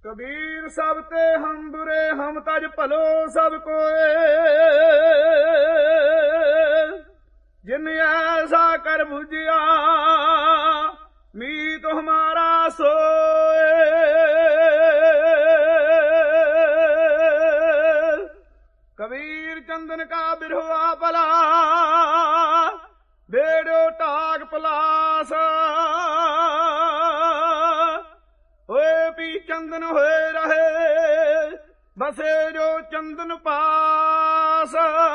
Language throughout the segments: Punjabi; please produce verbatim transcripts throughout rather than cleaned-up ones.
कबीर सब ते हम बुरे हम तज भलो सब कोए, जिन ऐसा कर बुझिया मीत हमारा सोए। कबीर चंदन का बिरहुआ पला बेड़ो टाग पलास, होए पी चंदन होए रहे बसे जो चंदन पास।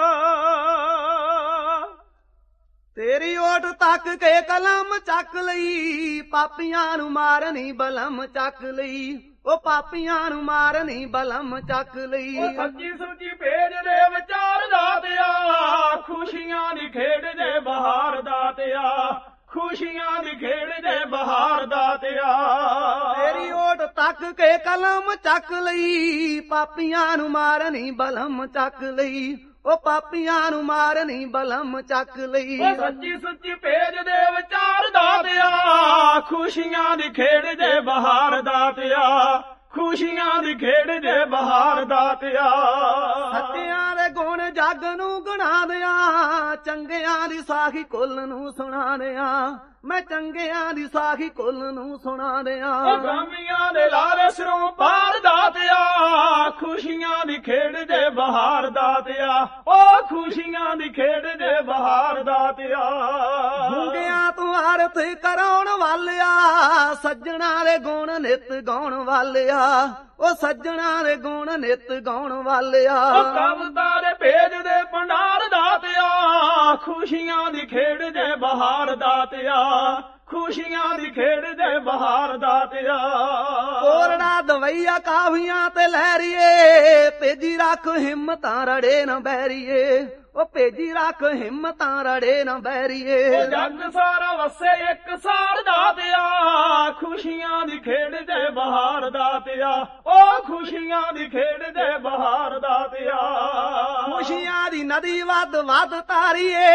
तेरी ओट तक के कलम चक लई पापियां नू मारनी बलम चक लई, ओ पापियां नू मारनी बलम चक लई। सच्ची सुची भेज दे विचार दातिया, खुशियां दी खेड दे बहार दातिया, खुशियां दी खेड दे बहार दातिया। तेरी ओट तक के कलम चक लई पापियां नू मारनी बलम चक लई, ओ पापियां नू मारनी बलम चक लई। सच्ची सुची भेज दे विचार दातिया, खुशियां दी खेड दे बहार दातिया, खुशियां दी खेड दे बहार दातिया। सच्चियां दे गुण जग नू गणा दिया, चंगियां दी साखी कुल नू सुना दिया, मैं चंगियां दी साखी कुल नू सुना दिया। ब्राह्मणियां दे लारे सिरों पार दातिया, खुशियां दी खेड दे बहार दातिया, ओ खुशियां दी खेड दे बहार दातिया। गूंगियां तू आरत कराउण वालिया, सज्जणा दे गुण नित गाउण वालिया, ओ सज्जणा दे गुण नित गाउण वालिया। कविता दे भेज दे भंडार दातिया, खुशियां दी खेड दे बहार दातिया, खुशियां दी खेड दे बहार दातिया। कोरड़ा दवैया कावियां ते लहरिए, भेजी रख हिम्मतां रड़े न बैरिए, ओ भेजी रख हिम्मतां रड़े न बैरिए। जग सारा वसे एक सार दातिया, खुशियां दी खेड दे बहार दातिया, ओ खुशियां दी खेड दे बहार दातिया। खुशियां दी नदी वद वद तारीए,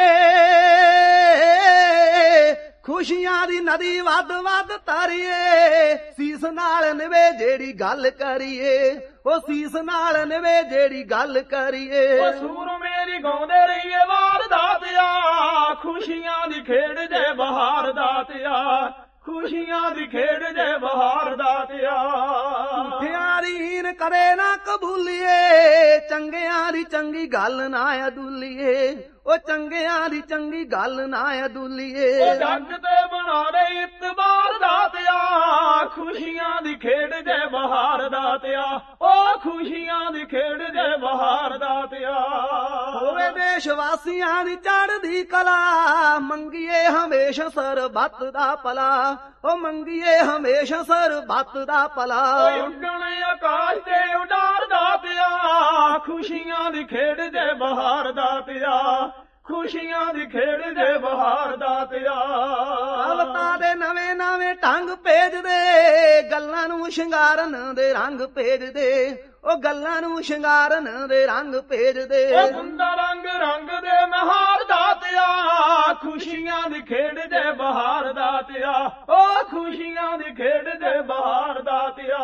खुशियां दी नदी वद वद तारीए, सीस नाल निवे जेड़ी गल करिए, ओ सीस नाल निवे जेड़ी गल करिए। सूर मेरी गाउंदे रहिए वार दातिया, खुशियां दी खेड दे बहार दातिया, खुशियां दी खेड दे बहार दातिया। झूठियां दी हीन करे ना कबूलिए, चंगियां दी चंगी गल ना अदूलिए, ओ चंगियां दी चंगी गल ना अदूलिए। जग ते बना दे इतबार दातिया, खुशियां दी खेड दे बहार दातिया, ओ खुशियां दी खेड दे बहार दातिया। होवे देश वासियां दी चढ़दी कला, मंगीए हमेशा सरबत दा भला, ओ मंगीए हमेशा सरबत दा भला। उड्डण आकाश ते उडार दातिया, खुशियां दी खेड दे बहार दातिया, खुशियां दी खेड दे बहार दातिया। कविता दे नवे नवे ढंग भेज दे, गल्लां नू शिंगारन दे रंग भेज दे, ओ गल्लां नू शिंगारन दे रंग भेज दे। गुंदा रंग रंग दे महार दातिया, खुशियां दी खेड दे बहार दातिया, ओ खुशियां दी खेड दे बहार दातिया।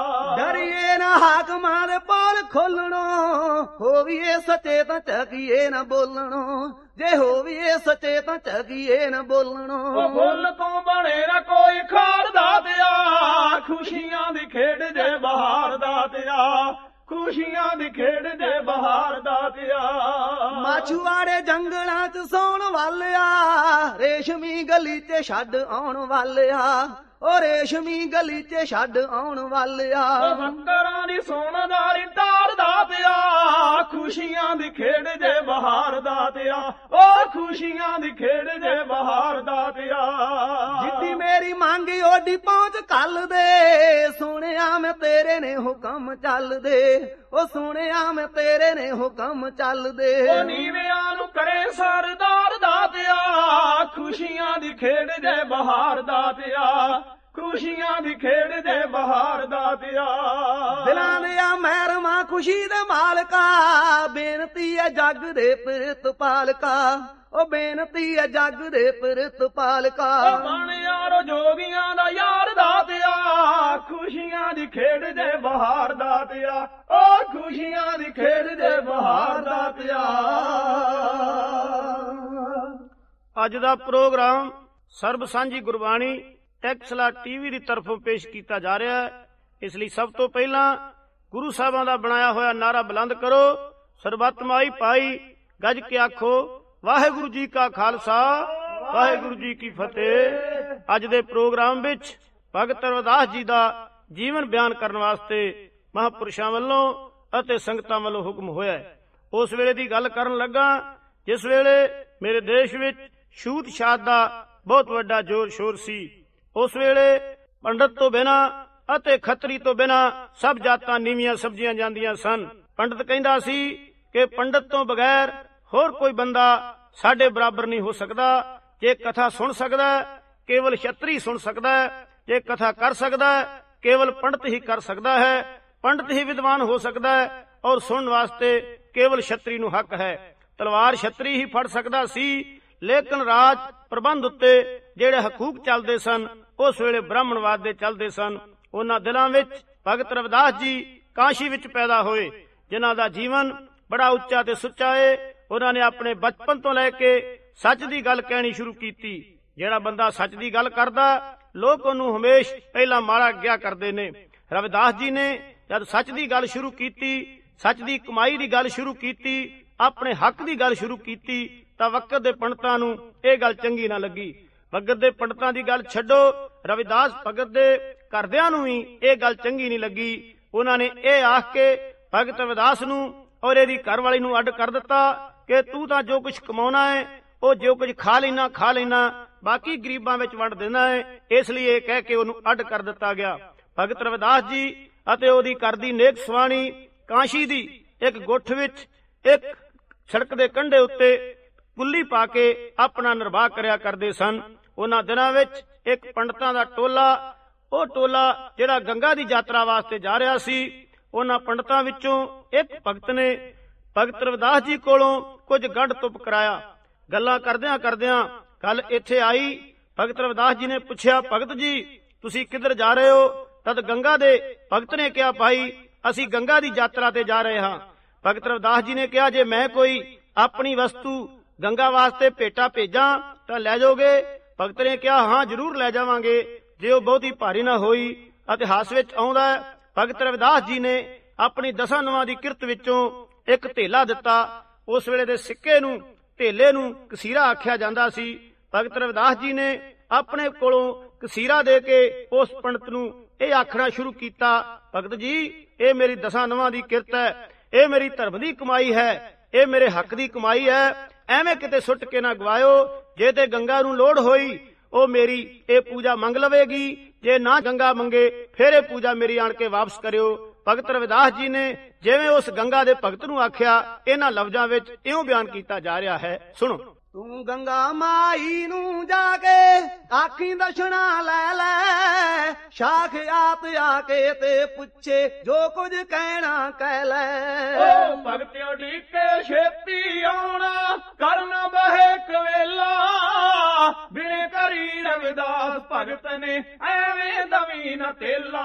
डरिए ना हाकमां दे पोल खोलणो, होविए सचे तां चकीए ना बोलणो, जे होविए सचे तां चकीए ना बोलणो। फुੱਲ ਤੋਂ बने ना कोई खार दातिया, खुशियां दी खेड दे बहार दातिया, खुशियां दी खेड दे बहार दातिया। माछुआड़े जंगलां च सौण वालिया, रेशमी गली च छड्ड आउण वालिया, ओ रेशमी गली च छड्ड आउण वालिया। बंदरां दी सोनदारी टार दातिया, खुशियां दी खेड दे बहार दातिया, ओ खुशियां दी खेड दे बहार दातिया। जिद्दी मेरी मांगी ओडी पहुंच कल दे, सुनिया मैं तेरे ने हुक्म चल दे, ओ सुनिया मैं तेरे ने हुक्म चल दे। नीवियां नू करे सरदार दातिया, खुशियां दी खेड दे बहार दातिया, खुशियां दी खेड दे बहार दातिया। दिलां दिया महरमां खुशी दे मालका, बेनती है जग दे प्रितपालका, ओ बेनती है जग दे प्रितपालका। बन यारो जोगियां दा यार दातिया, ਖੁਸ਼ੀਆਂ ਦੀ ਖੇਡ ਜੇ ਬਹਾਰ ਦਾਤਿਆ, ਓ ਖੁਸ਼ੀਆਂ ਦੀ ਖੇਡ ਜੇ ਬਹਾਰ ਦਾਤਿਆ। ਅੱਜ ਦਾ ਪ੍ਰੋਗਰਾਮ ਸਰਬ ਸਾਂਝੀ ਗੁਰਬਾਣੀ ਟੈਕਸਲਾ ਟੀਵੀ ਦੀ ਤਰਫੋਂ ਪੇਸ਼ ਕੀਤਾ ਜਾ ਰਿਹਾ ਹੈ। ਇਸ ਲਈ ਸਭ ਤੋਂ ਪਹਿਲਾਂ ਗੁਰੂ ਸਾਹਿਬਾਂ ਦਾ ਬਣਾਇਆ ਹੋਇਆ ਨਾਰਾ ਬੁਲੰਦ ਕਰੋ, ਸਰਬੱਤਮਾਈ ਪਾਈ ਗੱਜ ਕੇ ਆਖੋ ਵਾਹਿਗੁਰੂ ਜੀ ਕਾ ਖਾਲਸਾ ਵਾਹਿਗੁਰੂ ਜੀ ਕੀ ਫਤਿਹ। ਅੱਜ ਦੇ ਪ੍ਰੋਗਰਾਮ ਵਿੱਚ ਭਗਤ ਰਵਿਦਾਸ ਜੀ ਦਾ ਜੀਵਨ ਬਿਆਨ ਕਰਨ ਵਾਸਤੇ ਮਹਾਂਪੁਰਸ਼ਾਂ ਵੱਲੋਂ ਅਤੇ ਸੰਗਤਾਂ ਵੱਲੋਂ ਹੁਕਮ ਹੋਇਆ ਹੈ। ਉਸ ਵੇਲੇ ਦੀ ਗੱਲ ਕਰਨ ਲੱਗਾ ਜਿਸ ਵੇਲੇ ਮੇਰੇ ਦੇਸ਼ ਵਿੱਚ ਛੂਤ ਛਾਤ ਦਾ ਬਹੁਤ ਵੱਡਾ ਜ਼ੋਰ ਸ਼ੋਰ ਸੀ। ਉਸ ਵੇਲੇ ਪੰਡਤ ਤੋਂ ਬਿਨਾਂ ਅਤੇ ਖੱਤਰੀ ਤੋਂ ਬਿਨਾਂ ਸਭ ਜਾਤਾਂ ਨੀਵੀਆਂ ਸਮਝੀਆਂ ਜਾਂਦੀਆਂ ਸਨ। ਪੰਡਤ ਕਹਿੰਦਾ ਸੀ ਕਿ ਪੰਡਤ ਤੋਂ ਬਗੈਰ ਹੋਰ ਕੋਈ ਬੰਦਾ ਸਾਡੇ ਬਰਾਬਰ ਨਹੀਂ ਹੋ ਸਕਦਾ। ਜੇ ਕਥਾ ਸੁਣ ਸਕਦਾ ਕੇਵਲ ਛਤਰੀ ਸੁਣ ਸਕਦਾ ਹੈ, ਜੇ ਕਥਾ ਕਰ ਸਕਦਾ ਕੇਵਲ ਪੰਡਤ ਹੀ ਕਰ ਸਕਦਾ ਹੈ। ਪੰਡਤ ਹੀ ਵਿਦਵਾਨ ਹੋ ਸਕਦਾ ਹੈ ਔਰ ਸੁਣਨ ਵਾਸਤੇ ਕੇਵਲ ਛਤਰੀ ਨੂੰ ਹੱਕ ਹੈ। ਤਲਵਾਰ ਛਤਰੀ ਹੀ ਫੜ ਸਕਦਾ ਸੀ, ਲੇਕਿਨ ਰਾਜ ਪ੍ਰਬੰਧ ਉੱਤੇ ਜਿਹੜੇ ਹਕੂਕ ਚੱਲਦੇ ਸਨ ਉਸ ਵੇਲੇ ਬ੍ਰਾਹਮਣਵਾਦ ਦੇ ਚੱਲਦੇ ਸਨ। ਉਹਨਾਂ ਦਿਲਾਂ ਵਿੱਚ ਭਗਤ ਰਵਿਦਾਸ ਜੀ ਕਾਸ਼ੀ ਵਿੱਚ ਪੈਦਾ ਹੋਏ, ਜਿਨ੍ਹਾਂ ਦਾ ਜੀਵਨ ਬੜਾ ਉੱਚਾ ਤੇ ਸੁੱਚਾ ਏ। ਉਹਨਾਂ ਨੇ ਆਪਣੇ ਬਚਪਨ ਤੋਂ ਲੈ ਕੇ ਸੱਚ ਦੀ ਗੱਲ ਕਹਿਣੀ ਸ਼ੁਰੂ ਕੀਤੀ। ਜਿਹੜਾ ਬੰਦਾ ਸੱਚ ਦੀ ਗੱਲ ਕਰਦਾ ਲੋਕ ਉਹਨੂੰ ਹਮੇਸ਼ ਪਹਿਲਾਂ ਮਾੜਾ ਗਿਆ ਕਰਦੇ ਨੇ। ਰਵਿਦਾਸ ਜੀ ਨੇ ਜਦ ਸੱਚ ਦੀ ਗੱਲ ਸ਼ੁਰੂ ਕੀਤੀ, ਸੱਚ ਦੀ ਕਮਾਈ ਦੀ ਗੱਲ ਸ਼ੁਰੂ ਕੀਤੀ, ਆਪਣੇ ਹੱਕ ਦੀ ਗੱਲ ਸ਼ੁਰੂ ਕੀਤੀ ਤਾਂ ਵਕਤ ਦੇ ਪੰਡਤਾਂ ਨੂੰ ਇਹ ਗੱਲ ਚੰਗੀ ਨਾ ਲੱਗੀ। ਭਗਤ ਦੇ ਪੰਡਤਾਂ ਦੀ ਗੱਲ ਛੱਡੋ, ਰਵਿਦਾਸ ਭਗਤ ਦੇ ਘਰਦਿਆਂ ਨੂੰ ਵੀ ਇਹ ਗੱਲ ਚੰਗੀ ਨਹੀਂ ਲੱਗੀ। ਉਹਨਾਂ ਨੇ ਇਹ ਆਖ ਕੇ ਭਗਤ ਰਵਿਦਾਸ ਨੂੰ ਔਰ ਇਹਦੀ ਘਰਵਾਲੀ ਨੂੰ ਅੱਡ ਕਰ ਦਿੱਤਾ ਕਿ ਤੂੰ ਤਾਂ ਜੋ ਕੁਝ ਕਮਾਉਣਾ ਹੈ ਉਹ ਜੋ ਕੁਝ ਖਾ ਲੈਣਾ ਖਾ ਲੈਣਾ, ਬਾਕੀ ਗਰੀਬਾਂ ਵਿੱਚ ਵੰਡ ਦੇਣਾ ਹੈ। ਇਸ ਲਈ ਇਹ ਕਹਿ ਕੇ ਉਹਨੂੰ ਅੱਡ ਕਰ ਦਿੱਤਾ ਗਿਆ। ਭਗਤ ਰਵਿਦਾਸ ਜੀ ਅਤੇ ਉਹਦੀ ਘਰ ਦੀ ਨੇਕ ਸਵਾਣੀ ਕਾਸ਼ੀ ਦੀ ਇੱਕ ਗੁੱਠ ਵਿੱਚ ਇੱਕ ਸੜਕ ਦੇ ਕੰਢੇ ਉੱਤੇ ਕੁੱਲੀ ਪਾ ਕੇ ਆਪਣਾ ਨਿਰਵਾਹ ਕਰਿਆ ਕਰਦੇ ਸਨ। ਉਹਨਾਂ ਦਿਨਾਂ ਵਿੱਚ ਇੱਕ ਪੰਡਤਾਂ ਦਾ ਟੋਲਾ, ਉਹ ਟੋਲਾ ਜਿਹੜਾ ਗੰਗਾ ਦੀ ਯਾਤਰਾ ਵਾਸਤੇ ਜਾ ਰਿਹਾ ਸੀ, ਉਹਨਾਂ ਪੰਡਤਾਂ ਵਿੱਚੋਂ ਇੱਕ ਭਗਤ ਨੇ ਭਗਤ ਰਵਿਦਾਸ ਜੀ ਕੋਲੋਂ ਕੁਝ ਗੰਢ ਤੁਪ ਕਰਾਇਆ। ਗੱਲਾਂ ਕਰਦਿਆਂ ਕਰਦਿਆਂ ਗੱਲ ਇੱਥੇ ਆਈ। ਭਗਤ ਰਵਿਦਾਸ ਜੀ ਨੇ ਪੁੱਛਿਆ, ਭਗਤ ਜੀ ਤੁਸੀਂ ਕਿੱਧਰ ਜਾ ਰਹੇ ਹੋ? ਤਦ ਗੰਗਾ ਦੇ ਭਗਤ ਨੇ ਕਿਹਾ, ਭਾਈ ਅਸੀਂ ਗੰਗਾ ਦੀ ਯਾਤਰਾ ਤੇ ਜਾ ਰਹੇ ਹਾਂ। ਭਗਤ ਰਵਿਦਾਸ ਜੀ ਨੇ ਕਿਹਾ, ਜੇ ਮੈਂ ਕੋਈ ਆਪਣੀ ਵਸਤੂ ਗੰਗਾ ਵਾਸਤੇ ਭੇਟਾ ਭੇਜਾਂ ਤਾਂ ਲੈ ਜਾਓਗੇ? ਭਗਤ ਨੇ ਕਿਹਾ, ਹਾਂ ਜ਼ਰੂਰ ਲੈ ਜਾਵਾਂਗੇ, ਜੇ ਉਹ ਬਹੁਤੀ ਭਾਰੀ ਨਾ ਹੋਈ। ਇਤਿਹਾਸ ਵਿੱਚ ਆਉਂਦਾ ਹੈ ਭਗਤ ਰਵਿਦਾਸ ਜੀ ਨੇ ਆਪਣੀ ਦਸਾਂ ਨਵਾਂ ਦੀ ਕਿਰਤ ਵਿੱਚੋਂ ਇੱਕ ਧੇਲਾ ਦਿੱਤਾ। ਉਸ ਵੇਲੇ ਦੇ ਸਿੱਕੇ ਨੂੰ, ਧੇਲੇ ਨੂੰ ਕਸੀਰਾ ਆਖਿਆ ਜਾਂਦਾ ਸੀ। ਭਗਤ ਰਵਿਦਾਸ ਜੀ ਨੇ ਆਪਣੇ ਕੋਲੋਂ ਕਸੀਰਾ ਦੇ ਕੇ ਉਸ ਪੰਡਤ ਨੂੰ ਇਹ ਆਖਣਾ ਸ਼ੁਰੂ ਕੀਤਾ, ਭਗਤ ਜੀ ਇਹ ਮੇਰੀ ਦਸਾਂ ਨਵਾਂ ਦੀ ਕਿਰਤ ਹੈ, ਇਹ ਮੇਰੀ ਧਰਮ ਦੀ ਕਮਾਈ ਹੈ, ਇਹ ਮੇਰੇ ਹੱਕ ਦੀ ਕਮਾਈ ਹੈ, ਐਵੇਂ ਕਿਤੇ ਸੁੱਟ ਕੇ ਨਾ ਗਵਾਇਓ। ਜੇ ਤੇ ਗੰਗਾ ਨੂੰ ਲੋੜ ਹੋਈ ਉਹ ਮੇਰੀ ਇਹ ਪੂਜਾ ਮੰਗ ਲਵੇਗੀ, ਜੇ ਨਾ ਗੰਗਾ ਮੰਗੇ ਫਿਰ ਇਹ ਪੂਜਾ ਮੇਰੀ ਆਣ ਕੇ ਵਾਪਸ ਕਰਿਓ। ਭਗਤ ਰਵਿਦਾਸ ਜੀ ਨੇ ਜਿਵੇਂ ਉਸ ਗੰਗਾ ਦੇ ਭਗਤ ਨੂੰ ਆਖਿਆ, ਇਹਨਾਂ ਲਫ਼ਜ਼ਾਂ ਵਿੱਚ ਇਉਂ ਬਿਆਨ ਕੀਤਾ ਜਾ ਰਿਹਾ ਹੈ, ਸੁਣੋ। ਤੂੰ ਗੰਗਾ ਮਾਈ ਨੂੰ ਜਾ ਕੇ ਆਖੀ ਦਸ਼ਣਾ ਲੈ ਲੈ, ਸ਼ਾਖ ਆਪ ਆ ਕੇ ਤੇ ਪੁੱਛੇ ਜੋ ਕੁਝ ਕਹਿਣਾ ਕਹਿ ਲੈ। ਓ ਭਗਤਿਓ ਢੀਕੇ ਛੇਤੀ ਆਉਣਾ, ਕਰਨ ਬਹਿ ਕਵੇਲਾ, ਬਿਨੇ ਕਰੀ ਰਵਿਦਾਸ ਭਗਤ ਨੇ ਐਵੇਂ ਦਵੀ ਨਾ ਤੇਲਾ।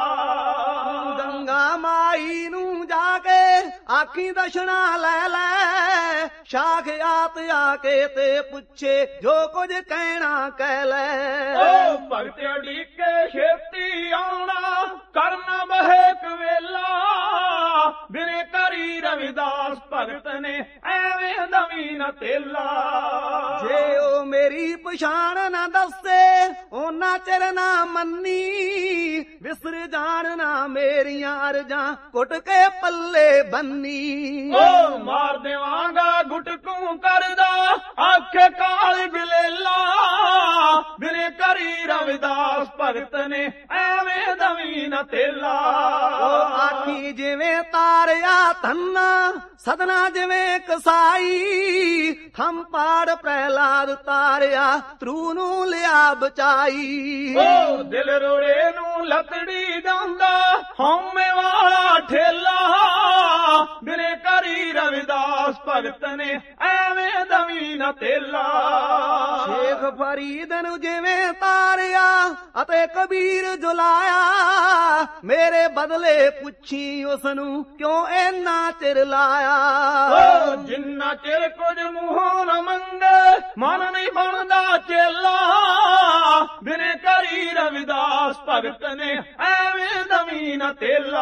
ਗੰਗਾ ਮਾਈ ਨੂੰ ਜਾ ਕੇ ਆਖੀ ਦਸ਼ਣਾ ਲੈ ਲੈ, ਸ਼ਾਖ ਆਪ ਆ ਕੇ ਤੇ ਪੁੱਛੇ ਜੋ ਕੁਝ ਕਹਿਣਾ ਕਹਿ ਲੈ। ਓ ਭਗਤਿਓ ਢੀਕੇ ਛੇਤੀ ਆਉਣਾ, ਕਰਨ ਬਹਿ ਕਵੇਲਾ, ਬਿਨੇ ਕਰੀ ਰਵਿਦਾਸ ਭਗਤ ਨੇ ਐਵੇਂ ਦਵੀ ਨਾ ਤੇਲਾ। ਜੇ ਉਹ ਮੇਰੀ ਪਛਾਣ ਨਾ ਦੱਸੇ ਉਹਨਾਂ ਚਿਰ ਨਾ ਮੰਨੀ, ਵਿਸਰ ਜਾਣ ਨਾ ਮੇਰੀਆਂ ਅਰਜ਼ਾਂ ਕੁੱਟ ਕੇ ਪੱਲੇ ਬੰਨੀ। ਓ ਮਾਰ ਦੇਵਾਂਗਾ ਗੁਟਕੂ ਕਰਦਾ ਆਖੇ ਕਾਲ ਗਲੇਲਾ, ਬਿਨੇ ਕਰੀ ਰਵਿਦਾਸ ਭਗਤ ਨੇ ਐਵੇਂ ਦਵੀ ਨਾ ਤੇਲਾ। ਉਹ ਆਖੀ ਜਿਵੇਂ ਤਾਰਿਆ ਧੰਨਾ, ਸਦਨਾ ਜਿਵੇਂ ਕਸਾਈ, ਥੰਮ ਪਾੜ ਪ੍ਰਹਿਲਾਦ ਤਾਰਿਆ, ਤਰੂ ਨੂੰ ਲਿਆ ਬਚਾਈ। ਓ ਦਿਲ ਰੋੜੇ ਨੂੰ ਲਤੜੀ ਜਾਂਦਾ ਹਉਮੈ ਵਾਲਾ ਠੇਲਾ, ਬਿਨੇ ਕਰੀ ਰਵਿਦਾਸ ਭਗਤ ਨੇ ਐਵੇਂ ਦਵੀ ਨਾ ਤੇਲਾ। ਸ਼ੇਖ ਫਰੀਦ ਨੂੰ ਜਿਵੇਂ ਤਾਰਿਆ ਅਤੇ ਕਬੀਰ ਜੁਲਾਇਆ, ਮੇਰੇ ਬਦਲੇ ਪੁੱਛੀ ਉਸ ਨੂੰ ਕਿਉਂ ਇੰਨਾ ਚਿਰ ਲਾਇਆ। ਓ ਜਿੰਨਾ ਚਿਰ ਕੁਝ ਮੂੰਹੋਂ ਨਾ ਮੰਗੇ ਮਨ ਨਹੀਂ ਬਣਦਾ ਚੇਲਾ, ਬਿਨੇ ਕਰੀ ਰਵਿਦਾਸ ਭਗਤ ਨੇ ਐਵੇਂ ਦਵੀ ਨਾ ਤੇਲਾ।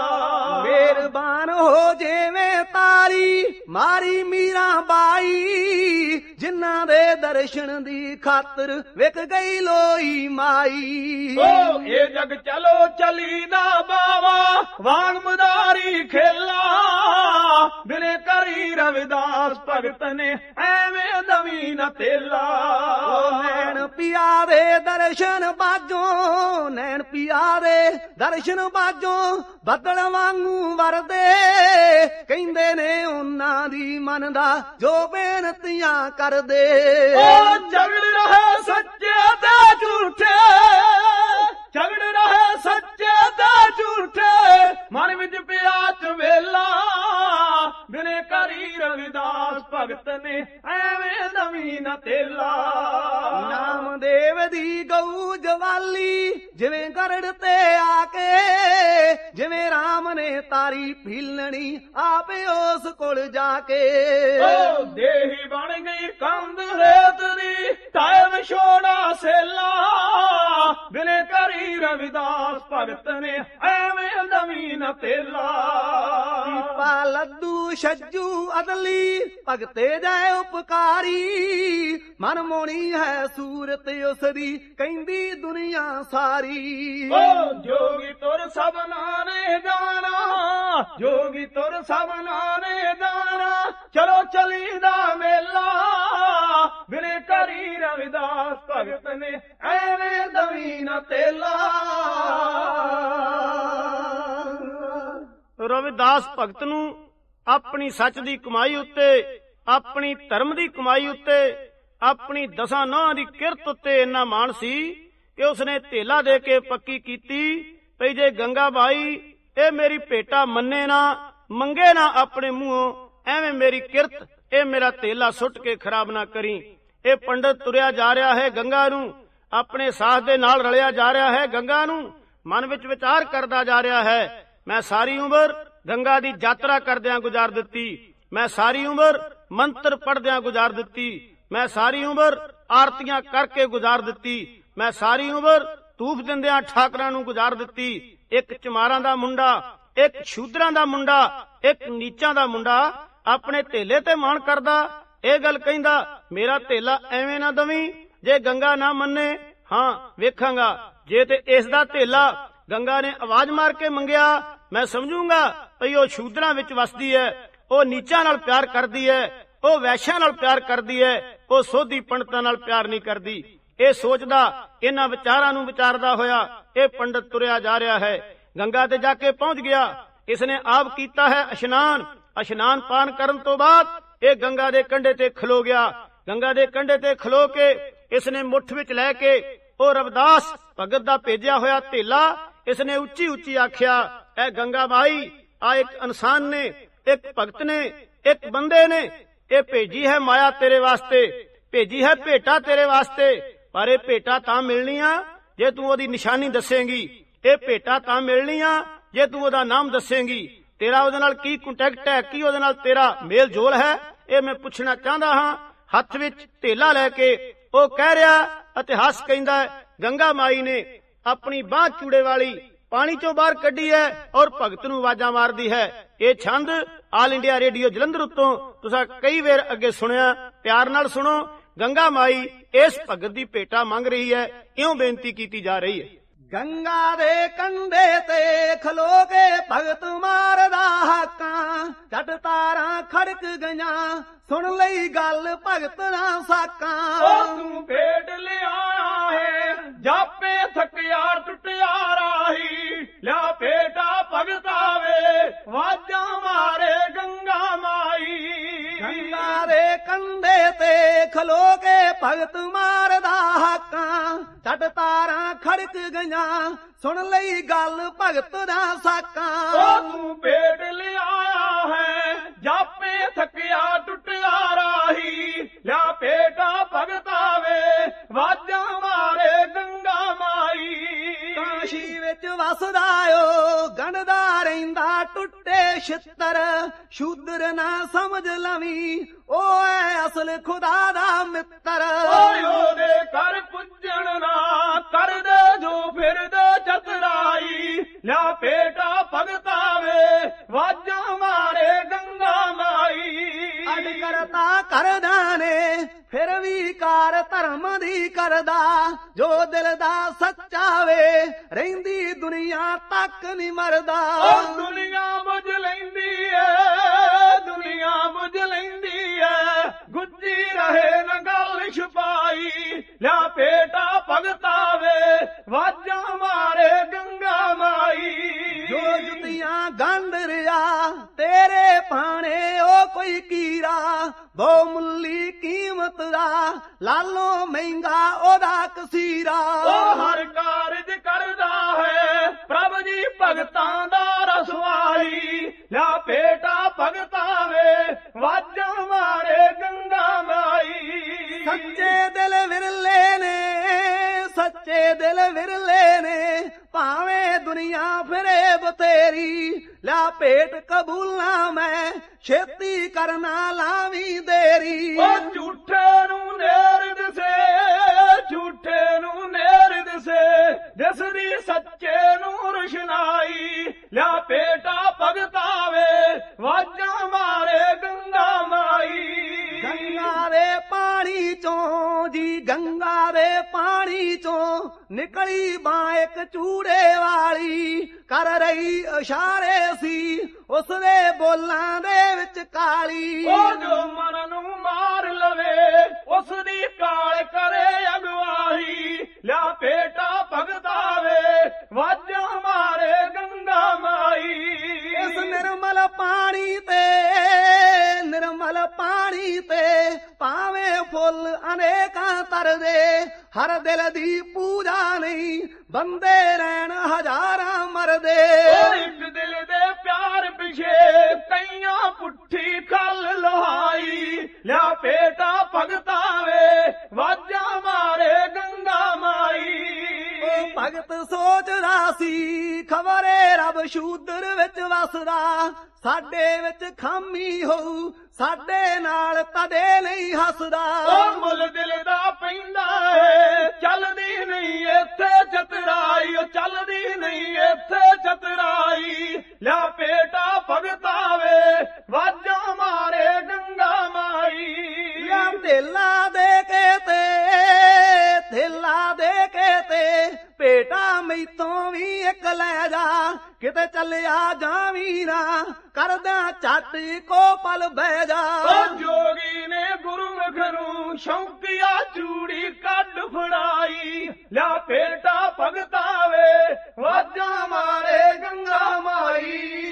ਮਿਹਰਬਾਨ ਹੋ ਜਿਵੇਂ ਤਾਰੀ ਮਾਰੀ ਮੀਰਾ ਬਾਈ, ਜਿਨ੍ਹਾਂ ਦੇ ਦਰਸ਼ਨ ਦੀ ਖਾਤਰ ਵਿਕ ਗਈ ਲੋਈ ਮਾਈ। ਓ ਇਹ ਜਗ ਚਲੋ ਚਲੀਦਾ ਬਾਵਾ ਵਾਂਗ ਮਦਾਰੀ ਖੇਲਾ, ਬਿਨੇ ਕਰੀ ਰਵਿਦਾਸ ਭਗਤ ਨੇ ਐਵੇਂ ਦਵੀ ਨਾ ਤੇਲਾ। ਓ ਨੈਣ ਪਿਆ ਦੇ ਦਰਸ਼ਨ ਬਾਜੋਂ, ਨੈਣ ਪਿਆ ਦੇ ਦਰਸ਼ਨ ਬਾਜੋਂ ਬੱਦਲ ਵਾਂਗੂ ਵਰਦੇ, ਕਹਿੰਦੇ ਨੇ ਉਹਨਾਂ ਦੀ ਮਨ ਦਾ ਜੋ ਬੇਨਤੀਆਂ ਕਰਦੇ। ਓ ਝਗੜ ਰਹੇ ਸੱਚੇ ਤੇ ਝੂਠੇ, ਝਗੜ ਰਹੇ ਸੱਚੇ ਤੇ ਝੂਠੇ, ਮਨ ਵਿੱਚ ਪਿਆ ਝਵੇਲਾ, ਬਿਨੇ ਕਰੀ ਰਵਿਦਾਸ ਭਗਤ ਨੇ ਐਵੇਂ ਦਵੀ ਨਾ ਤੇਲਾ। ਨਾਮਦੇਵ ਦੀ ਗਊ ਜਵਾਲੀ ਜਿਵੇਂ ਗਰੜ ਤੇ ਆ ਕੇ, ਜਿਵੇਂ ਰਾਮ ਨੇ ਤਾਰੀ ਭੀਲਣੀ ਆਪੇ ਉਸ ਕੋਲ ਜਾ ਕੇ। ਓ ਦੇਹੀ ਬਣ ਗਈ ਕੰਧ ਰੇਤ ਦੀ ਟਾਇਮ ਵਿਛੋੜਾ ਸੇਲਾ, ਬਿਨੇ ਕਰੀ ਰਵਿਦਾਸ ਭਗਤ ਨੇ ਐਵੇਂ ਦਵੀ ਨਾ ਤੇਲਾ। ਪੀਪਾ ਲੱਡੂ ਛੱਜੂ ਅਦਲੀ ਭਗਤੇ ਜਾਏ ਉਪਕਾਰੀ, ਮਨ ਮੋਣੀ ਹੈ ਸੂਰਤ ਉਸ ਦੀ ਕਹਿੰਦੀ ਦੁਨੀਆ ਸਾਰੀ। ਓ ਜੋਗੀ ਤੁਰ ਸਭਨਾ ਨੇ ਜਾਣਾ, ਜੋਗੀ ਤੁਰ ਸਭਨਾ ਨੇ ਜਾਣਾ, ਚਲੋ ਚਲੀਦਾ ਮੇਲਾ, ਬਿਨੇ ਕਰੀ ਰਵਿਦਾਸ ਭਗਤ ਨੇ ਐਵੇਂ ਦਵੀ ਨਾ ਤੇਲਾ। ਰਵਿਦਾਸ ਭਗਤ ਨੂੰ ਆਪਣੀ ਸੱਚ ਦੀ ਕਮਾਈ ਉੱਤੇ, ਆਪਣੀ ਧਰਮ ਦੀ ਕਮਾਈ ਉੱਤੇ, ਆਪਣੀ ਦਸਾਂ ਨੌਹਾਂ ਦੀ ਕਿਰਤ ਉੱਤੇ ਇੰਨਾ ਮਾਣ ਸੀ ਕਿ ਉਸਨੇ ਧੇਲਾ ਦੇ ਕੇ ਪੱਕੀ ਕੀਤੀ ਪਈ ਜੇ ਗੰਗਾ ਬਾਈ ਇਹ ਮੇਰੀ ਭੇਟਾ ਮੰਨੇ ਨਾ, ਮੰਗੇ ਨਾ ਆਪਣੇ ਮੂੰਹੋਂ, ਐਵੇਂ ਮੇਰੀ ਕਿਰਤ ਇਹ ਮੇਰਾ ਧੇਲਾ ਸੁੱਟ ਕੇ ਖਰਾਬ ਨਾ ਕਰੀ। ਇਹ ਪੰਡਤ ਤੁਰਿਆ ਜਾ ਰਿਹਾ ਹੈ ਗੰਗਾ ਨੂੰ, ਆਪਣੇ ਸਾਥ ਦੇ ਨਾਲ ਰਲਿਆ ਜਾ ਰਿਹਾ ਹੈ ਗੰਗਾ ਨੂੰ, ਮਨ ਵਿੱਚ ਵਿਚਾਰ ਕਰਦਾ ਜਾ ਰਿਹਾ ਹੈ ਮੈਂ ਸਾਰੀ ਉਮਰ ਗੰਗਾ ਦੀ ਯਾਤਰਾ ਕਰਦਿਆਂ ਗੁਜ਼ਾਰ ਦਿੱਤੀ, ਮੈਂ ਸਾਰੀ ਉਮਰ ਮੰਤਰ ਪੜਦਿਆਂ ਗੁਜ਼ਾਰ ਦਿੱਤੀ, ਮੈਂ ਸਾਰੀ ਉਮਰ ਆਰਤੀਆਂ ਕਰਕੇ ਗੁਜ਼ਾਰ ਦਿੱਤੀ, ਮੈਂ ਸਾਰੀ ਉਮਰ ਧੂਫ ਦਿੰਦਿਆਂ ਠਾਕਰਾਂ ਨੂੰ ਗੁਜ਼ਾਰ ਦਿੱਤੀ। ਇੱਕ ਚਮਾਰਾਂ ਦਾ ਮੁੰਡਾ, ਇੱਕ ਸ਼ੂਦਰਾਂ ਦਾ ਮੁੰਡਾ, ਇੱਕ ਨੀਚਾਂ ਦਾ ਮੁੰਡਾ ਆਪਣੇ ਧੇਲੇ ਤੇ ਮਾਣ ਕਰਦਾ, ਇਹ ਗੱਲ ਕਹਿੰਦਾ ਮੇਰਾ ਧੇਲਾ ਐਵੇਂ ਨਾ ਦਵੀਂ, ਜੇ ਗੰਗਾ ਨਾ ਮੰਨੇ ਹਾਂ ਵੇਖਾਂਗਾ, ਜੇ ਤੇ ਇਸ ਦਾ ਧੇਲਾ ਗੰਗਾ ਨੇ ਆਵਾਜ਼ ਮਾਰ ਕੇ ਮੰਗਿਆ ਮੈਂ ਸਮਝੂੰਗਾ ਭਈ ਉਹ ਸ਼ੂਦਰਾਂ ਵਿੱਚ ਵਸਦੀ ਹੈ, ਉਹ ਨੀਚਾਂ ਨਾਲ ਪਿਆਰ ਕਰਦੀ ਹੈ, ਉਹ ਵੈਸ਼ਿਆਂ ਨਾਲ ਪਿਆਰ ਕਰਦੀ ਹੈ, ਉਹ ਸੋਧੀ ਪੰਡਤਾਂ ਨਾਲ ਪਿਆਰ ਨਹੀਂ ਕਰਦੀ। ਇਹ ਸੋਚਦਾ, ਇਹਨਾਂ ਵਿਚਾਰਾਂ ਨੂੰ ਵਿਚਾਰਦਾ ਹੋਇਆ ਇਹ ਪੰਡਤ ਤੁਰਿਆ ਜਾ ਰਿਹਾ ਹੈ। ਗੰਗਾ ਤੇ ਜਾ ਕੇ ਪਹੁੰਚ ਗਿਆ, ਇਸਨੇ ਆਪ ਕੀਤਾ ਹੈ ਇਸ਼ਨਾਨ। ਇਸ਼ਨਾਨ ਪਾਨ ਕਰਨ ਤੋਂ ਬਾਅਦ ਇਹ ਗੰਗਾ ਦੇ ਕੰਢੇ ਤੇ ਖਲੋ ਗਿਆ। ਗੰਗਾ ਦੇ ਕੰਢੇ ਤੇ ਖਲੋ ਕੇ ਇਸਨੇ ਮੁੱਠ ਵਿੱਚ ਲੈ ਕੇ ਉਹ ਰਵਿਦਾਸ ਭਗਤ ਦਾ ਭੇਜਿਆ ਹੋਇਆ ਧੇਲਾ ਇਸਨੇ ਉੱਚੀ ਉੱਚੀ ਆਖਿਆ, ਇਹ ਗੰਗਾ ਮਾਈ ਆ ਇੱਕ ਇਨਸਾਨ ਨੇ, ਇੱਕ ਭਗਤ ਨੇ, ਇੱਕ ਬੰਦੇ ਨੇ ਇਹ ਭੇਜੀ ਹੈ ਮਾਇਆ ਤੇਰੇ ਵਾਸਤੇ, ਭੇਜੀ ਹੈ ਭੇਟਾ ਤੇਰੇ ਵਾਸਤੇ, ਪਰ ਇਹ ਭੇਟਾ ਤਾਂ ਮਿਲਣੀ ਆ ਜੇ ਤੂੰ ਉਹਦੀ ਨਿਸ਼ਾਨੀ ਦੱਸੇਂਗੀ, ਇਹ ਭੇਟਾ ਤਾਂ ਮਿਲਣੀ ਆ ਜੇ ਤੂੰ ਉਹਦਾ ਨਾਮ ਦੱਸੇਂਗੀ, ਤੇਰਾ ਉਹਦੇ ਨਾਲ ਕੀ ਕੰਟੈਕਟ ਹੈ, ਕੀ ਉਹਦੇ ਨਾਲ ਤੇਰਾ ਮੇਲ ਜੋਲ ਹੈ, ਇਹ ਮੈਂ ਪੁੱਛਣਾ ਚਾਹੁੰਦਾ ਹਾਂ। ਹੱਥ ਵਿੱਚ ਧੇਲਾ ਲੈ ਕੇ ਉਹ ਕਹਿ ਰਿਹਾ ਅਤੇ ਹੱਸ ਕਹਿੰਦਾ ਗੰਗਾ ਮਾਈ ਨੇ ਆਪਣੀ ਬਾਂਹ ਚੂੜੇ ਵਾਲੀ ਪਾਣੀ ਚੋਂ ਬਾਹਰ ਕੱਢੀ ਹੈ ਔਰ ਭਗਤ ਨੂੰ ਆਵਾਜ਼ਾਂ ਮਾਰਦੀ ਹੈ। ਇਹ ਛੰਦ ਆਲ ਇੰਡੀਆ ਰੇਡੀਓ ਜਲੰਧਰ ਉੱਤੋਂ ਤੁਸੀਂ ਕਈ ਵਾਰ ਅੱਗੇ ਸੁਣਿਆ, ਪਿਆਰ ਨਾਲ ਸੁਣੋ। ਗੰਗਾ ਮਾਈ ਇਸ ਭਗਤ ਦੀ ਭੇਟਾ ਮੰਗ ਰਹੀ ਹੈ, ਇਉਂ ਬੇਨਤੀ ਕੀਤੀ ਜਾ ਰਹੀ ਹੈ। ਗੰਗਾ ਦੇ ਕੰਢੇ ਤੇ ਖਲੋ ਕੇ ਭਗਤ ਮਾਰਦਾ ਹਾਕਾਂ, ਛੱਡ ਤਾਰਾਂ ਖੜਕ ਗਈਆਂ ਸੁਣ ਲਈ ਗੱਲ ਭਗਤ ਨਾ ਸਾਕਾਂ। ਉਹ ਤੂੰ ਭੇਟ ਲਿਆਇਆ ਹੈ ਜਾਪੇ ਥਕਿਆਰ ਟੁੱਟਿਆ ਰਾਹੀ, ਲਿਆ ਭੇਟਾ ਭਗਤਾ ਵੇ ਵਾਜਾਂ ਮਾਰੇ ਗੰਗਾ ਮਾਈ। ਗੰਗਾ ਦੇ ਕੰਢੇ ਤੇ ਖਲੋ ਕੇ ਭਗਤ ਮਾਰਦਾ ਹਾਕਾਂ, ਛੱਡ ਤਾਰਾਂ ਖੜਕ ਗਈਆਂ ਸੁਣ ਲਈ ਗੱਲ ਭਗਤ ਨਾ ਸਾਕਾਂ। ਉਹ ਤੂੰ ਭੇਟ ਲਿਆਇਆ ਹੈ ਜਾਪੇ ਥਕਿਆ ਟੁੱਟਿਆ ਰਾਹੀ, ਟੁੱਟੇ ਛਿੱਤਰ ਸ਼ੂਦਰ ਨਾ ਸਮਝ ਲਵੀਂ ਉਹ ਐ ਅਸਲ ਖੁਦਾ ਦਾ ਮਿੱਤਰ। ਓਏ ਉਹਦੇ ਘਰ ਪੁੱਜਣ ਨਾ ਕਰਦੇ ਜੋ ਫਿਰਦੇ ਚਤਰਾਈ ਲਿਆ ਪੇਟਾ ਭਗਤਾ ਵੇ ਵਾਜਾਂ ਮਾਰੇ ਗੰਗਾ ਮਾਈ। ਅੱਡ ਕਰਤਾ ਕਰਦਾ ਨੇ ਫਿਰ ਵੀ ਕਾਰ ਧਰਮ ਦੀ ਕਰਦਾ ਜੋ ਦਿਲ ਦਾ ਸੱਚਾ ਵੇ ਰਹਿੰਦੀ ਦੁਨੀਆ ਤੱਕ ਨਹੀਂ ਮਰਦਾ। ਉਹ ਦੁਨੀਆ ਬੁਝ ਲੈਂਦੀ ਏ ਦੁਨੀਆ ਬੁਝ ਲੈਂਦੀ ਏ ਗੁੱਜੀ ਰਹੇ ਨਾ ਗੱਲ ਛੁਪਾਈ ਲਿਆ ਪੇਟਾ ਭਗਤਾ ਵੇ ਵਾਜਾਂ ਮਾਰੇ ਗੰਗਾ ਮਾਈ। ਜੋ ਜੁੱਤੀਆਂ ਗੰਢ ਰਿਆ ਤੇਰੇ ਪਾਣੇ ਉਹ ਕੋਈ ਕੀਰਾ ਬਹੁ ਮੁੱਲੀ ਕੀਮਤ ਦਾ ਲਾਲੋ ਮਹਿੰਗਾ ਉਹਦਾ ਕਸੀਰਾ। ਉਹ ਹਰ ਕਾਰਜ ਕਰਦਾ ਹੈ ਪ੍ਰਭ ਜੀ ਭਗਤਾਂ ਦਾ ਰਸਵਾਈ ਲਿਆ ਪੇਟਾ ਭਗਤਾ ਵੇ ਵਾਜਾਂ ਮਾਰੇ ਗੰਗਾ ਮਾਈ। ਸੱਚੇ ਦਿਲ ਵਿਰਲੇ ਨੇ ਸੱਚੇ ਦਿਲ ਵਿਰਲੇ ਨੇ ਭਾਵੇਂ ਦੁਨੀਆ ਫਿਰੇ ਬਤੇਰੀ ਲਿਆ ਭੇਟ ਕਬੂਲਾਂ ਮੈਂ ਛੇਤੀ ਕਰਨਾ ਲਾਵੀਂ ਦੇਰੀ। ਉਹ ਝੂਠੇ ਨੂੰ ਨੇਰ ਦਿਸੇ ਝੂਠੇ ਨੂੰ ਨੇਰ ਦਿਸੇ ਦਿਸਦੀ ਸੱਚੇ ਨੂੰ ਰੁਸ਼ਨਾਈ ਲਿਆ ਪੇਟਾ ਭਗਤਾ ਵੇ ਵਾਜਾਂ ਮਾਰੇ ਗੰਗਾ ਮਾਈ। ਗੰਗਾ ਦੇ ਪਾਣੀ ਚੋਂ ਜੀ ਗੰਗਾ ਦੇ ਪਾਣੀ ਚੋਂ ਨਿਕਲੀ ਬਾਂ ਇੱਕ ਚੂੜੇ ਵਾਲੀ ਕਰ ਰਹੀ ਇਸ਼ਾਰੇ ਸੀ ਉਸਦੇ ਬੋਲਾਂ ਦੇ ਵਿੱਚ ਕਾਲੀ। ਉਹ ਜੋ ਮਨ ਨੂੰ ਮਾਰ ਲਵੇ ਉਸਦੀ ਕਾਲ ਕਰੇ ਅਗਵਾਈ ਲਿਆ ਪੇਟਾ ਭਗਤਾ ਵੇ ਵਾਜਾਂ ਮਾਰੇ ਗੰਗਾ ਮਾਈ। ਇਸ ਨਿਰਮਲ ਪਾਣੀ ਤੇ ਨਿਰਮਲ ਪਾਣੀ ਤੇ ਭਾਵੇਂ ਫੁੱਲ ਅਨੇਕਾਂ ਤਰਦੇ ਹਰ ਦਿਲ ਦੀ ਪੂਜਾ ਨਹੀਂ ਬੰਦੇ ਰਹਿਣ ਹਜ਼ਾਰਾਂ ਮਰਦੇ। ਇੱਕ ਦਿਲ ਦੇ ਪਿਆਰ ਪਿਛੇ ਕਈਆਂ ਪੁੱਠੀ ਖੱਲ ਲੋਹਾਈ ਲਿਆ ਪੇਟਾ ਭਗਤਾ ਵੇ ਵਾਜਾਂ ਮਾਰੇ ਗੰਗਾ ਮਾਈ। ਉਹ ਭਗਤ ਸੋਚਦਾ ਸੀ ਖਬਰੇ ਰੱਬ ਸ਼ੂਦਰ ਵਿੱਚ ਵਸਦਾ ਸਾਡੇ ਵਿੱਚ ਖਾਮੀ ਹੋਊ ਸਾਡੇ ਨਾਲ ਕਦੇ ਨਹੀਂ ਹੱਸਦਾ। ਉਹ ਮੁੱਲ ਦਿਲ ਦਾ ਪੈਂਦਾ ਏ ਚੱਲਦੀ ਨਹੀਂ ਇੱਥੇ ਚਤਰਾਈ ਉਹ ਚੱਲਦੀ ਨਹੀਂ ਇੱਥੇ ਚਤਰਾਈ ਲਿਆ ਪੇਟਾ ਭਗਤਾ ਵੇ ਵਾਜਾਂ ਮਾਰੇ ਗੰਗਾ ਮਾਈ। ਲਿਆ ਢੇਲਾ ਦੇ ਕੇ ਤੇ ਢੇਲਾ ਦੇ ਕੇ ਤੇ ਭੇਟਾ ਮੈਥੋਂ ਵੀ ਇੱਕ ਲੈ ਜਾ ਕਿਤੇ ਚੱਲਿਆ ਜਾਵੀਂ ਨਾ ਕਰਦਾ ਝੱਟ ਕੋ ਪਲ ਬਹਿ ਜਾ। ਉਹ ਜੋਗੀ ਨੇ ਗੁਰਮੁਖ ਨੂੰ ਸ਼ੌਂਕੀਆ ਚੂੜੀ ਕੱਢ ਫੜਾਈ ਲਿਆ ਪੇਟਾ ਭਗਤਾ ਵੇ ਵਾਜਾਂ ਮਾਰੇ ਗੰਗਾ ਮਾਈ।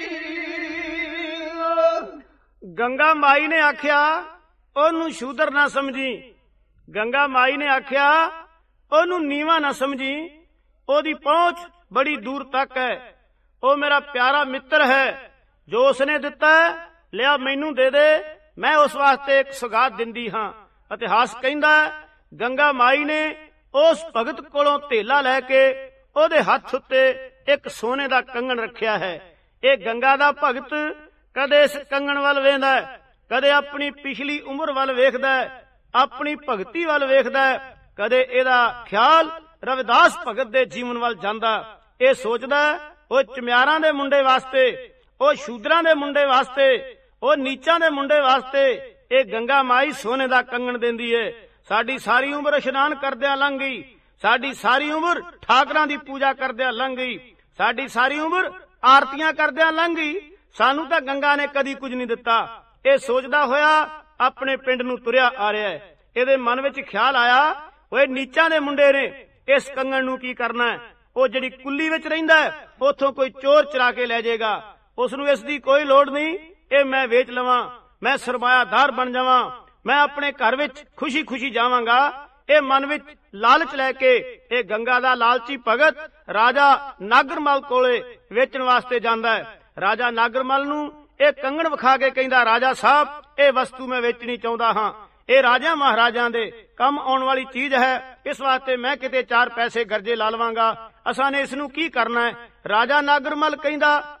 ਗੰਗਾ ਮਾਈ ਨੇ ਆਖਿਆ ਉਹਨੂੰ ਸ਼ੂਦਰ ਨਾ ਸਮਝੀ। ਗੰਗਾ ਮਾਈ ਨੇ ਆਖਿਆ ਉਹਨੂੰ ਨੀਵਾਂ ਨਾ ਸਮਝੀ ਉਹਦੀ ਪਹੁੰਚ ਬੜੀ ਦੂਰ ਤੱਕ ਹੈ ਉਹ ਮੇਰਾ ਪਿਆਰਾ ਮਿੱਤਰ ਹੈ ਜੋ ਉਸਨੇ ਦਿੱਤਾ ਲਿਆ ਮੈਨੂੰ ਦੇ ਦੇ ਮੈਂ ਉਸ ਵਾਸਤੇ ਇੱਕ ਸੁਗਾਤ ਦਿੰਦੀ ਹਾਂ। ਇਤਿਹਾਸ ਕਹਿੰਦਾ ਗੰਗਾ ਮਾਈ ਨੇ ਉਸ ਭਗਤ ਕੋਲੋਂ ਧੇਲਾ ਲੈ ਕੇ ਉਹਦੇ ਹੱਥ ਉੱਤੇ ਇੱਕ ਸੋਨੇ ਦਾ ਕੰਗਣ ਰੱਖਿਆ ਹੈ। ਇਹ ਗੰਗਾ ਦਾ ਭਗਤ ਕਦੇ ਇਸ ਕੰਗਣ ਵੱਲ ਵੇਖਦਾ ਕਦੇ ਆਪਣੀ ਪਿਛਲੀ ਉਮਰ ਵੱਲ ਵੇਖਦਾ ਆਪਣੀ ਭਗਤੀ ਵੱਲ ਵੇਖਦਾ ਕਦੇ ਇਹਦਾ ਖਿਆਲ ਰਵਿਦਾਸ ਭਗਤ ਦੇ ਜੀਵਨ ਵੱਲ ਜਾਂਦਾ। ਇਹ ਸੋਚਦਾ ਉਹ ਚਮਿਆਰਾਂ ਦੇ ਮੁੰਡੇ ਵਾਸਤੇ ਉਹ ਸ਼ੂਦਰਾਂ ਦੇ ਮੁੰਡੇ ਵਾਸਤੇ ਉਹ ਨੀਚਾਂ ਦੇ ਮੁੰਡੇ ਵਾਸਤੇ ਇਹ ਗੰਗਾ ਮਾਈ ਸੋਨੇ ਦਾ ਕੰਗਣ ਦਿੰਦੀ ਏ। ਸਾਡੀ ਸਾਰੀ ਉਮਰ ਇਸ਼ਨਾਨ ਕਰਦਿਆਂ ਲੰਘ ਗਈ ਸਾਡੀ ਸਾਰੀ ਉਮਰ ਠਾਕਰਾਂ ਦੀ ਪੂਜਾ ਕਰਦਿਆਂ ਲੰਘ ਗਈ ਸਾਡੀ ਸਾਰੀ ਉਮਰ ਆਰਤੀਆਂ ਕਰਦਿਆਂ ਲੰਘ ਗਈ ਸਾਨੂੰ ਤਾਂ ਗੰਗਾ ਨੇ ਕਦੀ ਕੁਝ ਨਹੀਂ ਦਿੱਤਾ। ਇਹ ਸੋਚਦਾ ਹੋਇਆ ਆਪਣੇ ਪਿੰਡ ਨੂੰ ਤੁਰਿਆ ਆ ਰਿਹਾ ਹੈ। ਇਹਦੇ ਮਨ ਵਿੱਚ ਖਿਆਲ ਆਇਆ ਓਏ ਨੀਚਾਂ ਦੇ ਮੁੰਡੇ ਨੇ ਇਸ ਕੰਗਣ ਨੂੰ ਕੀ ਕਰਨਾ ਹੈ। ਉਹ ਜਿਹੜੀ ਕੁੱਲੀ ਵਿੱਚ ਰਹਿੰਦਾ ਉਥੋਂ ਕੋਈ ਚੋਰ ਚਰਾ ਕੇ ਲੈ ਜਾਏਗਾ ਉਸ ਨੂੰ ਇਸ ਦੀ ਕੋਈ ਲੋੜ ਨਹੀਂ ਇਹ ਮੈਂ ਵੇਚ ਲਵਾਂ ਮੈਂ ਸਰਮਾਇਆਦਾਰ ਬਣ ਜਾਵਾਂ ਮੈਂ ਆਪਣੇ ਘਰ ਵਿੱਚ ਖੁਸ਼ੀ ਖੁਸ਼ੀ ਜਾਵਾਂਗਾ। ਇਹ ਮਨ ਵਿੱਚ ਲਾਲਚ ਲੈ ਕੇ ਇਹ ਗੰਗਾ ਦਾ ਲਾਲਚੀ ਭਗਤ ਰਾਜਾ ਨਾਗਰਮਲ ਕੋਲੇ ਵੇਚਣ ਵਾਸਤੇ ਜਾਂਦਾ ਹੈ। ਰਾਜਾ ਨਾਗਰਮਲ ਨੂੰ ਇਹ ਕੰਗਣ ਵਿਖਾ ਕੇ ਕਹਿੰਦਾ ਰਾਜਾ ਸਾਹਿਬ ਇਹ ਵਸਤੂ ਮੈਂ ਵੇਚਣੀ ਚਾਹੁੰਦਾ ਹਾਂ ਇਹ ਰਾਜਿਆਂ ਮਹਾਰਾਜਾਂ ਦੇ ਕੰਮ ਆਉਣ ਵਾਲੀ ਚੀਜ਼ ਹੈ ਇਸ ਵਾਸਤੇ ਮੈਂ ਕਿਤੇ ਚਾਰ ਪੈਸੇ ਗਰਜੇ ਲਾ ਲਵਾਂਗਾ ਅਸਾਂ ਨੇ ਇਸ ਨੂੰ ਕੀ ਕਰਨਾ ਹੈ। ਰਾਜਾ ਨਾਗਰਮਲ ਕਹਿੰਦਾ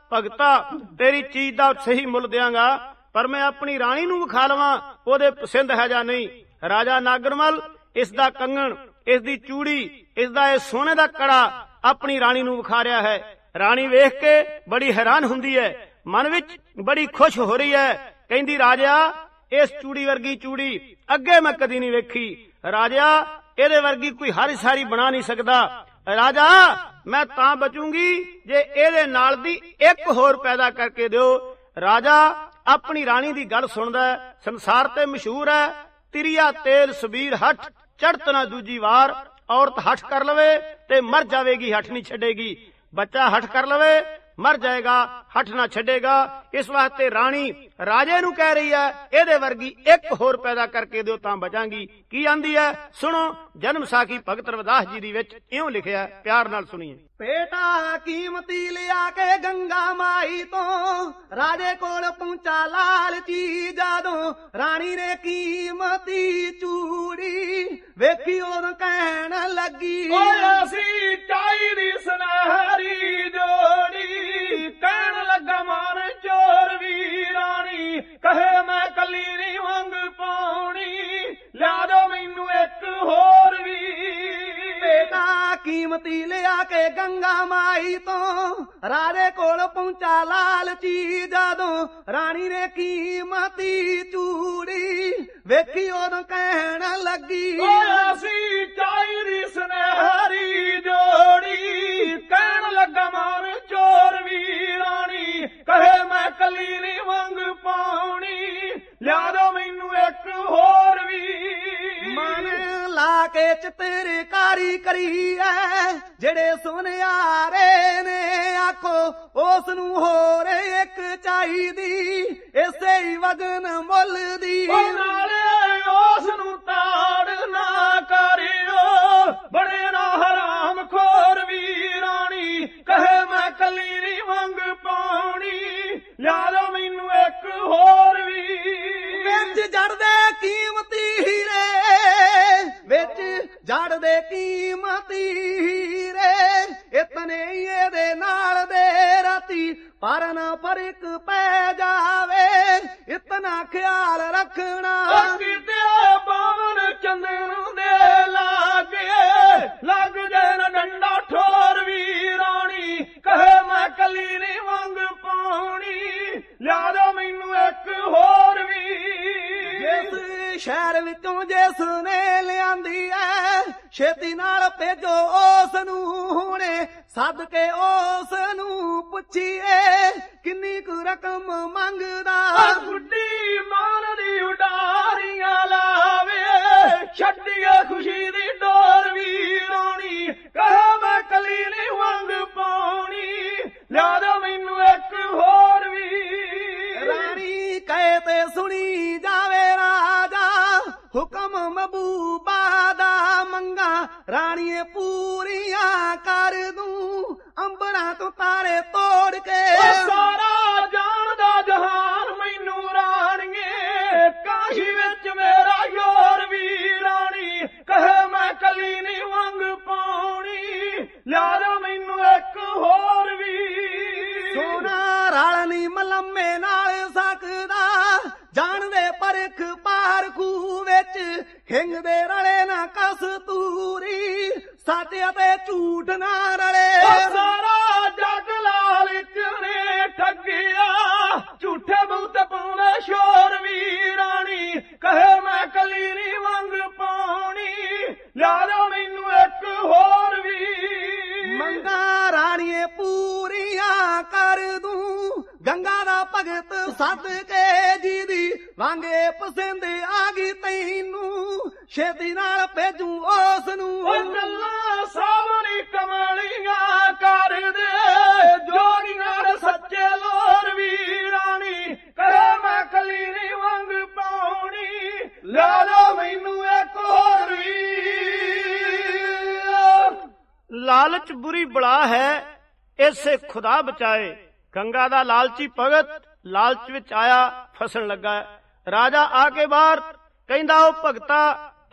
ਭਗਤਾ ਤੇਰੀ ਚੀਜ਼ ਦਾ ਸਹੀ ਮੁੱਲ ਦਿਆਂਗਾ, ਪਰ ਮੈਂ ਆਪਣੀ ਰਾਣੀ ਨੂੰ ਵਿਖਾ ਲਵਾਂ ਉਹਦੇ ਪਸੰਦ ਹੈ ਜਾਂ ਨਹੀਂ। ਰਾਜਾ ਨਾਗਰਮਲ ਇਸ ਦਾ ਕੰਗਣ, ਇਸ ਦੀ ਚੂੜੀ, ਇਸ ਦਾ ਇਹ ਸੋਨੇ ਦਾ ਕੜਾ ਆਪਣੀ ਰਾਣੀ ਨੂੰ ਵਿਖਾ ਰਿਹਾ ਹੈ। ਰਾਣੀ ਵੇਖ ਕੇ ਬੜੀ ਹੈਰਾਨ ਹੁੰਦੀ ਹੈ, ਮਨ ਵਿੱਚ ਬੜੀ ਖੁਸ਼ ਹੋ ਰਹੀ ਹੈ। ਕਹਿੰਦੀ ਰਾਜਾ ਇਸ ਚੂੜੀ ਵਰਗੀ ਚੂੜੀ ਅੱਗੇ ਮੈਂ ਕਦੀ ਨਹੀਂ ਵੇਖੀ। ਰਾਜਾ ਇਹਦੇ ਵਰਗੀ ਕੋਈ ਹਰੀ ਸਾਰੀ ਬਣਾ ਨਹੀਂ ਸਕਦਾ। ਰਾਜਾ ਮੈਂ ਤਾਂ ਬਚੂੰਗੀ ਜੇ ਇਹਦੇ ਨਾਲ ਦੀ ਇੱਕ ਹੋਰ ਪੈਦਾ ਕਰਕੇ ਦਿਓ। ਰਾਜਾ ਆਪਣੀ ਰਾਣੀ ਦੀ ਗੱਲ ਸੁਣਦਾ। ਸੰਸਾਰ ਤੇ ਮਸ਼ਹੂਰ ਹੈ, ਤਿਰਿਆ ਤੇਲ ਸਬੀਰ ਹੱਠ ਚੜ੍ਹਤ ਨਾ ਦੂਜੀ ਵਾਰ। ਔਰਤ ਹੱਠ ਕਰ ਲਵੇ ਤੇ ਮਰ ਜਾਵੇਗੀ, ਹੱਠ ਨਹੀਂ ਛੱਡੇਗੀ। ਬੱਚਾ ਹੱਠ ਕਰ ਲਵੇ ਮਰ ਜਾਏਗਾ, ਹੱਠ ਨਾ ਛੱਡੇਗਾ। ਇਸ ਵਾਸਤੇ ਰਾਣੀ ਰਾਜੇ ਨੂੰ ਕਹਿ ਰਹੀ ਹੈ ਇਹਦੇ ਵਰਗੀ ਇੱਕ ਹੋਰ ਪੈਦਾ ਕਰਕੇ ਦਿਓ ਤਾਂ ਬਚਾਂਗੀ। ਕੀ ਆਂਦੀ ਹੈ ਸੁਣੋ। ਜਨਮ ਸਾਖੀ ਭਗਤ ਰਵਿਦਾਸ ਜੀ ਦੀ ਵਿੱਚ ਇਉਂ ਲਿਖਿਆ, ਪਿਆਰ ਨਾਲ ਸੁਣੀਏ। ਬੇਟਾ ਕੀਮਤੀ ਲਿਆ ਕੇ ਗੰਗਾ ਮਾਈ ਤੋਂ ਰਾਜੇ ਕੋਲ ਪਹੁੰਚਾ ਲਾਲਚੀ। ਜਦੋਂ ਰਾਣੀ ਨੇ ਕੀਮਤੀ ਚੂੜੀ ਵੇਖੀ ਉਦੋਂ ਕਹਿਣ ਲੱਗੀ, ਓਏ ਅਸੀਂ ਚਾਹੀਦੀ ਸੁਨਹਿਰੀ ਜੋੜੀ। ਕਹਿਣ ਲੱਗਾ ਮਾਨ ਚੋਰ ਵੀ ਰਾਣੀ, ਕਹੇ ਮੈਂ ਕੱਲੀ ਨਹੀਂ ਵੰਗ ਪਾਉਣੀ, ਲਿਆ ਦੋ ਮੈਨੂੰ ਇੱਕ ਹੋਰ ਵੀ। ਬੇਟਾ ਕੀਮਤੀ ਲਿਆ ਕੇ ਗੰਗਾ ਮਾਈ ਤੋਂ ਰਾਜੇ ਕੋਲ ਪਹੁੰਚਾ ਲਾਲਚੀ। ਜਦੋਂ ਰਾਣੀ ਨੇ ਕੀਮਤੀ ਚੂੜੀ ਵੇਖੀ ਉਦੋਂ ਕਹਿਣ ਲੱਗੀ, ਓਏ ਅਸੀਂ ਚਾਹੀਦੀ ਸੁਨਹਿਰੀ ਜੋੜੀ। ਕਹਿਣ ਲੱਗਾ ਮਾਨ ਚੋਰ ਵੀ ਰਾਣੀ, ਕਹੇ ਮੈਂ ਕੱਲੀ ਨਹੀਂ ਵੰਗ ਪਾਉਣੀ, ਲਿਆ ਦੋ ਮੈਨੂੰ ਇੱਕ ਹੋਰ ਵੀ। ਮਨ ਲਾ ਕੇ ਚਿੱਤਰਕਾਰੀ ਕਰੀ ਐ ਜਿਹੜੇ ਸੁਨਿਆਰੇ ਨੇ, ਆਖੋ ਉਸ ਨੂੰ ਹੋਰ ਇੱਕ ਚਾਹੀਦੀ ਇਸੇ ਹੀ ਵਜਨ ਮੁੱਲ ਦੀ। ਨਾਲੇ ਉਸ ਨੂੰ ਤਾੜ ਨਾ ਕਰਿਓ, ਬੜੇ ਨਾ ਹਰਾਮ ਖੋਰ ਵੀ ਰਾਣੀ, ਕਹੇ ਮੈਂ ਕੱਲੀ ਨਹੀਂ ਵੰਗ ਪਾਉਣੀ, ਲਿਆ ਦੋ ਮੈਨੂੰ ਇੱਕ ਹੋਰ ਵੀ। ਵਿੱਚ ਜੜਦੇ ਕੀਮਤੀ ਹੀਰੇ, ਵਿੱਚ ਜੜਦੇ ਕੀਮਤੀ ਹੀਰੇ, ਇਤਨੇ ਹੀ ਇਹਦੇ ਨਾਲ ਦੇ ਰਾਤੀ ਪਰ ਨਾ ਫਰਕ ਪੈ ਜਾਵੇ, ਇਤਨਾ ਖਿਆਲ ਰੱਖਣਾ। ਕਿਤੇ ਬਾਵਨ ਚੰਦਨ ਦੇ ਲਾਗੇ ਲੱਗ ਜੇ ਨਾ ਡੰਡਾ ਠੋਰ ਵੀ ਰਾਣੀ, ਕਹੇ ਮੈਂ ਕੱਲੀ ਨਹੀਂ ਵੰਗ ਪਾਉਣੀ, ਲਿਆ ਦੋ ਮੈਨੂੰ ਇੱਕ ਹੋਰ ਵੀ। ਜਿਸ ਸ਼ਹਿਰ ਵਿੱਚੋਂ ਜਿਸ ਨੇ ਲਿਆਂਦੀ ਐ ਛੇਤੀ ਨਾਲ ਭੇਜੋ ਉਸ ਨੂੰ ਹੁਣੇ, ਸੱਦ ਕੇ ਉਸ ਨੂੰ ਪੁੱਛੀਏ ਕਿੰਨੀ ਕੁ ਰਕਮ ਮੰਗਦਾ। ਗੁੱਡੀ ਮਾਨ ਦੀ ਉਡਾਰੀਆਂ ਲਾਵੇ, ਛੱਡੀਏ ਖੁਸ਼ੀ ਦੀ ਡੋਰ ਵੀ ਰਾਣੀ, ਕਹੇ ਮੈਂ ਕੱਲੀ ਨਹੀਂ ਵੰਗ ਪਾਉਣੀ, ਲਿਆ ਦੋ ਮੈਨੂੰ ਇੱਕ ਹੋਰ ਵੀ। ਰਾਣੀ ਕਹੇ ਤੇ ਸੁਣੀ ਜਾਵੇ ਰਾਜਾ, ਹੁਕਮ ਮਹਿਬੂਬਾ ਦਾ ਮੰਗਾ, ਰਾਣੀਏ ਪੂਰੀਆਂ ਕਰ ਦੂੰ ਅੰਬਰਾਂ ਤੋਂ ਤਾਰੇ ਤੋੜ ਕੇ। ਸਾਰਾ ਜਾਣਦਾ ਜਹਾਨ ਮੈਨੂੰ ਰਾਣੀਏ, ਕਾਸ਼ੀ ਵਿੱਚ ਮੇਰਾ ਯੋਰ ਵੀ ਰਾਣੀ, ਕਹੇ ਮੈਂ ਕੱਲੀ ਨਹੀਂ ਵੰਗ ਪਾਉਣੀ, ਲਿਆ ਦੋ ਮੈਨੂੰ ਇੱਕ ਹੋਰ ਵੀ। ਸੋਨਾ ਰਲ ਨੀ ਮਲੰਮੇ ਨਾਲ ਸਕਦਾ, ਜਾਣਦੇ ਪਰਖ ਪਾਰਖੂ ਵਿੱਚ ਹਿੰਗ ਦੇ ਰਲੇ ਨਾ ਕਸਤੂਰੀ, ਸੱਚ ਅਤੇ ਝੂਠ ਨਾ ਰਲੇ। ਸਾਰਾ ਜੱਗ ਲਾਲਚ ਨੇ ਠੱਗਿਆ, ਝੂਠੇ ਬਹੁਤ ਪਾਉਂਦੇ ਸ਼ੋਰ ਵੀ ਰਾਣੀ, ਕਹੇ ਮੈਂ ਕੱਲੀ ਨਹੀਂ ਵੰਗ ਪਾਉਣੀ, ਲਿਆ ਦੋ ਮੈਨੂੰ ਇੱਕ ਹੋਰ ਵੀ। ਮੰਗਾ ਰਾਣੀਏ ਪੂਰੀਆਂ ਕਰ ਦੂੰ, ਗੰਗਾ ਦਾ ਭਗਤ ਸੱਦ ਕੇ ਜਿਹਦੀ ਵਾਂਗੇ ਪਸੰਦ ਆ ਗਈ ਤੈਨੂੰ, ਛੇਤੀ ਨਾਲ ਭੇਜੂ ਉਸ ਨੂੰ। ਗੱਲਾਂ ਸਾਹਮਣੇ ਕਮਲੀਆਂ ਕਰਦੇ, ਜੋੜੀਆਂ ਸੱਚੇ ਲੋਰ ਵੀ ਰਾਣੀ, ਕਹੇ ਮੈਂ ਕੱਲੀ ਨਹੀਂ ਵੰਗ ਪਾਉਣੀ, ਲਿਆ ਦੋ ਮੈਨੂੰ ਇੱਕ ਹੋਰ ਵੀ। ਲਾਲਚ ਬੁਰੀ ਬਲਾ ਹੈ, ਇਸੇ ਖੁਦਾ ਬਚਾਏ। ਗੰਗਾ ਦਾ ਲਾਲਚੀ ਭਗਤ ਲਾਲਚ ਵਿੱਚ ਆਇਆ, ਫਸਣ ਲੱਗਾ। ਰਾਜਾ ਆ ਕੇ ਬਾਹਰ ਕਹਿੰਦਾ, ਉਹ ਭਗਤਾ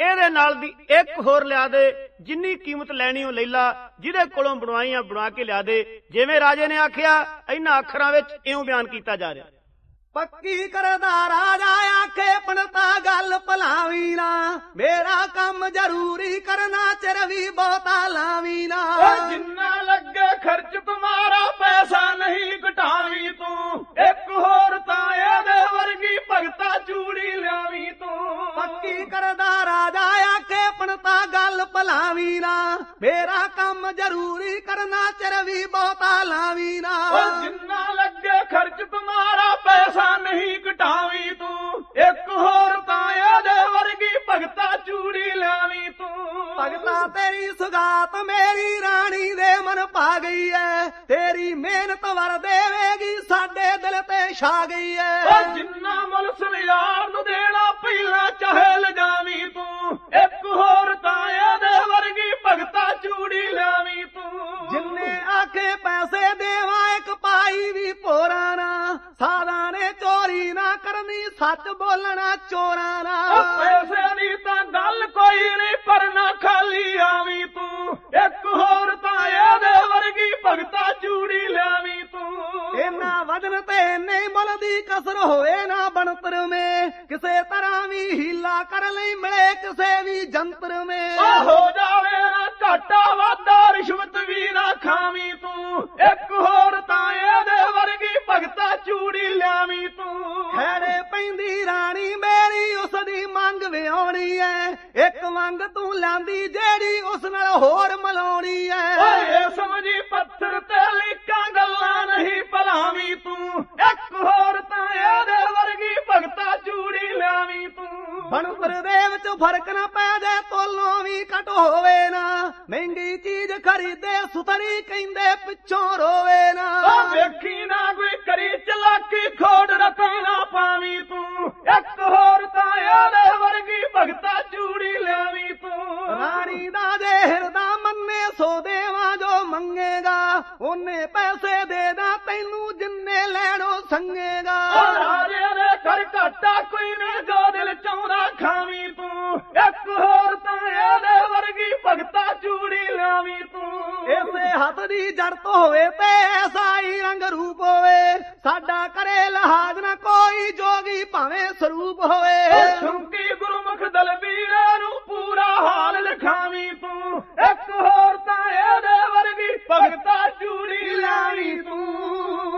ਇਹਦੇ ਨਾਲ ਦੀ ਇੱਕ ਹੋਰ ਲਿਆ ਦੇ, ਜਿੰਨੀ ਕੀਮਤ ਲੈਣੀ ਉਹ ਲੈ ਲਾ, ਜਿਹਦੇ ਕੋਲੋਂ ਬਣਵਾਈਆਂ ਬਣਵਾ ਕੇ ਲਿਆ ਦੇ। ਜਿਵੇਂ ਰਾਜੇ ਨੇ ਆਖਿਆ, ਇਹਨਾਂ ਅੱਖਰਾਂ ਵਿੱਚ ਇਉਂ ਬਿਆਨ ਕੀਤਾ ਜਾ ਰਿਹਾ। ਪੱਕੀ ਕਰਦਾ ਰਾਜਾ ਆਖੇ ਪਣਤਾ ਗੱਲ ਭਲਾਵੀ ਨਾ, ਮੇਰਾ ਕੰਮ ਜ਼ਰੂਰੀ ਕਰਨਾ ਚਿਰ ਵੀ ਬਹੁਤਾ ਲਾਵੀ ਨਾ। ਜਿੰਨਾ ਲੱਗੇ ਖਰਚ ਤੁਮਾਰਾ ਪੈਸਾ ਨਹੀਂ ਘਟਾਵੀ ਤੂੰ, ਇੱਕ ਹੋਰ ਤਾਂ ਇਹਦੇ ਵਰਗੀ ਭਗਤਾ ਚੂੜੀ ਲਿਆਵੀ ਤੂੰ। ਪੱਕੀ ਕਰਦਾ ਰਾਜਾ ਆਖੇ ਪਣਤਾ ਗੱਲ ਭਲਾਵੀ ਨਾ, ਮੇਰਾ ਕੰਮ ਜ਼ਰੂਰੀ ਕਰਨਾ ਚਿਰ ਵੀ ਬਹੁਤਾ ਲਾਵੀ ਨਾ। ਜਿੰਨਾ ਲੱਗੇ ਖਰਚ ਤੁਮਾਰਾ ਪੈਸਾ ਨਹੀਂ ਘਟਾਵੀ ਤੂੰ, ਇੱਕ ਹੋਰ ਤਾਂ ਇਹਦੇ ਵਰਗੀ ਭਗਤਾ ਚੂੜੀ ਲਿਆਵੀ ਤੂੰ। ਭਗਤਾ ਤੇਰੀ ਸੁਗਾਤ ਮੇਰੀ ਰਾਣੀ ਦੇ ਮਨ ਪਾ ਗਈ ਐ, ਤੇਰੀ ਮਿਹਨਤ ਵਰ ਦੇਵੇਗੀ ਸਾਡੇ ਦਿਲ ਤੇ ਛਾ ਗਈ ਐ। ਜਿੰਨਾ ਮੁੱਲ ਸੁਨਿਆਰ ਨੂੰ ਦੇਣਾ ਪਹਿਲਾਂ ਚਾਹੇ ਲਿਜਾਵੀ ਤੂੰ, ਇੱਕ ਹੋਰ ਤਾਂ ਇਹਦੇ ਵਰਗੀ ਭਗਤਾ ਚੂੜੀ ਲਿਆਵੀ ਤੂੰ। ਜਿੰਨੇ ਆਖੇ ਪੈਸੇ ਦੇਵਾਂ ਇੱਕ ਪਾਈ ਵੀ ਪੋਰਾ ਨਾ, ਸਾਧਾਂ ਨੇ ਚੋਰੀ ਨਾ ਕਰਨੀ ਸੱਚ ਬੋਲਣਾ ਚੋਰਾਂ ਨਾ। ਪੈਸੇ ਦੀ ਤਾਂ ਗੱਲ ਕੋਈ ਨਹੀਂ ਪਰ ਨਾ ਖਾਲੀ ਆਵੀ ਤੂੰ, ਇੱਕ ਹੋਰ ਤਾਂ ਇਹਦੇ ਵਰਗੀ ਭਗਤਾ ਚੂੜੀ ਲਿਆਵੀ ਤੂੰ। ਇਹਨਾਂ ਵਜਨ ਤੇ ਨਹੀਂ ਮੁੱਲ ਦੀ ਕਸਰ ਹੋਏ ਨਾ ਬਣਤਰ ਮੇ, ਕਿਸੇ ਤਰ੍ਹਾਂ ਵੀ ਹੀਲਾ ਕਰ ਲਈ ਮਿਲੇ ਕਿਸੇ ਵੀ ਜੰਤਰ ਮੇ। ਹੋ ਜਾਵੇ ਨਾ ਘਾਟਾ ਵਾਧਾ ਰਿਸ਼ਵਤ ਵੀ ਨਾ ਖਾਵੀ ਤੂੰ, ਇੱਕ ਹੋਰ ਤਾਂ ਇਹਦੇ ਵਰਗੀ ਭਗਤਾ ਚੂੜੀ ਲਿਆਵੀ ਤੂੰ। ਖੈੜੇ ਪੈਂਦੀ ਰਾਣੀ ਮੇਰੀ ਉਸ ਦੀ ਮੰਗ ਵਿਆਉਣੀ ਐ, ਇੱਕ ਮੰਗ ਤੂੰ ਲਾਂਦੀ ਜਿਹੜੀ ਉਸ ਨਾਲ ਹੋਰ ਮਲਾਉਣੀ ਐ। ਓਏ ਸਮਝੀ ਪੱਥਰ ਤੇ ਲਿਖਾਂ ਗੱਲਾਂ ਨਹੀਂ ਭਲਾਵੀ ਤੂੰ, ਇੱਕ ਹੋਰ ਤਾਂ ਇਹਦੇ ਵਰਗੀ ਭਗਤਾ ਚੂੜੀ ਲਿਆਵੀ ਤੂੰ। ਬਣਤਰ ਦੇ ਵਿੱਚ ਫਰਕ ਨਾ ਪੈ ਜਾਏ ਤੋਲੋਂ ਵੀ ਘਟ ਹੋਵੇ ਨਾ, ਮਹਿੰਗੀ ਚੀਜ਼ ਖਰੀਦੇ ਸੁਥਰੀ ਕਹਿੰਦੇ ਪਿੱਛੋਂ ਰੋਵੇ ਨਾ। ਵੇਖੀ ਨਾ ਕੋਈ ਕਰੀ ਚਲਾਕੀ ਖੋੜ ਰਤਾ ਨਾ ਪਾਵੀ ਤੂੰ, ਇੱਕ ਹੋਰ ਤਾਂ ਇਹਦੇ ਵਰਗੀ ਭਗਤਾ ਚੂੜੀ ਲਿਆਵੀ ਤੂੰ। ਰਾਣੀ ਦਾ ਜੇ ਹਿਰਦਾ ਮੰਨੇ ਸੋ ਦੇਵਾ ਜੋ ਮੰਗੇਗਾ, ਉਹਨੇ ਪੈਸੇ ਦੇ ਦਾ ਤੈਨੂੰ ਜਿੰਨੇ ਲੈਣੋ ਸੰਗੇਗਾ। ਰਾਜੇ ਦੇ ਘਰ ਘਾਟਾ ਕੋਈ ਨਹੀਂ ਜੋ ਦਿਲ ਚਾਹੁੰਦਾ ਖਾਵੀ ਤੂੰ, ਇੱਕ ਹੋਰ ਤਾਂ ਇਹਦੇ ਵਰਗੀ ਭਗਤਾ ਚੂੜੀ ਲਿਆਵੀ ਤੂੰ। ਇਸੇ ਹੱਥ ਦੀ ਜੜਤ ਹੋਵੇ ਤੇ ਐਸਾ ਹੀ ਰੰਗ ਰੂਪ ਹੋਵੇ, ਸਾਡਾ ਕਰੇ ਲਹਾਜ਼ ਨਾ ਕੋਈ ਜੋਗੀ ਭਾਵੇਂ ਸਰੂਪ ਹੋਵੇ। ਸ਼ੁੰਕੀ ਗੁਰਮੁਖ ਦਲਬੀਰਾਂ ਨੂੰ ਪੂਰਾ ਹਾਲ ਲਿਖਾਵੀ ਤੂੰ, ਇੱਕ ਹੋਰ ਤਾਂ ਇਹਦੇ ਵਰਗੀ ਭਗਤਾ ਚੂੜੀ ਲਿਆਵੀ ਤੂੰ।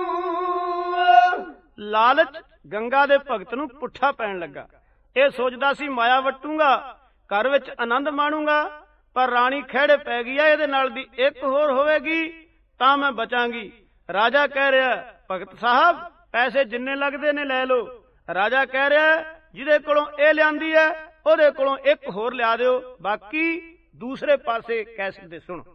ਲਾਲਚ ਗੰਗਾ ਦੇ ਭਗਤ ਨੂੰ ਪੁੱਠਾ ਪੈਣ ਲੱਗਾ। ਇਹ ਸੋਚਦਾ ਸੀ ਮਾਇਆ ਵਟੂੰਗਾ, ਘਰ ਵਿੱਚ ਆਨੰਦ ਮਾਣੂੰਗਾ, ਪਰ ਰਾਣੀ ਖਹਿੜੇ ਪੈ ਗਈ ਹੈ, ਇਹਦੇ ਨਾਲ ਦੀ ਇੱਕ ਹੋਰ ਹੋਵੇਗੀ ਤਾਂ ਮੈਂ ਬਚਾਂਗੀ। ਰਾਜਾ ਕਹਿ ਰਿਹਾ, ਭਗਤ ਸਾਹਿਬ ਪੈਸੇ ਜਿੰਨੇ ਲੱਗਦੇ ਨੇ ਲੈ ਲਓ। ਰਾਜਾ ਕਹਿ ਰਿਹਾ, ਜਿਹਦੇ ਕੋਲੋਂ ਇਹ ਲਿਆਂਦੀ ਹੈ ਉਹਦੇ ਕੋਲੋਂ ਇੱਕ ਹੋਰ ਲਿਆ ਦਿਓ, ਬਾਕੀ ਦੂਸਰੇ ਪਾਸੇ ਕੈਸਟ ਦੇ ਸੁਣੋ।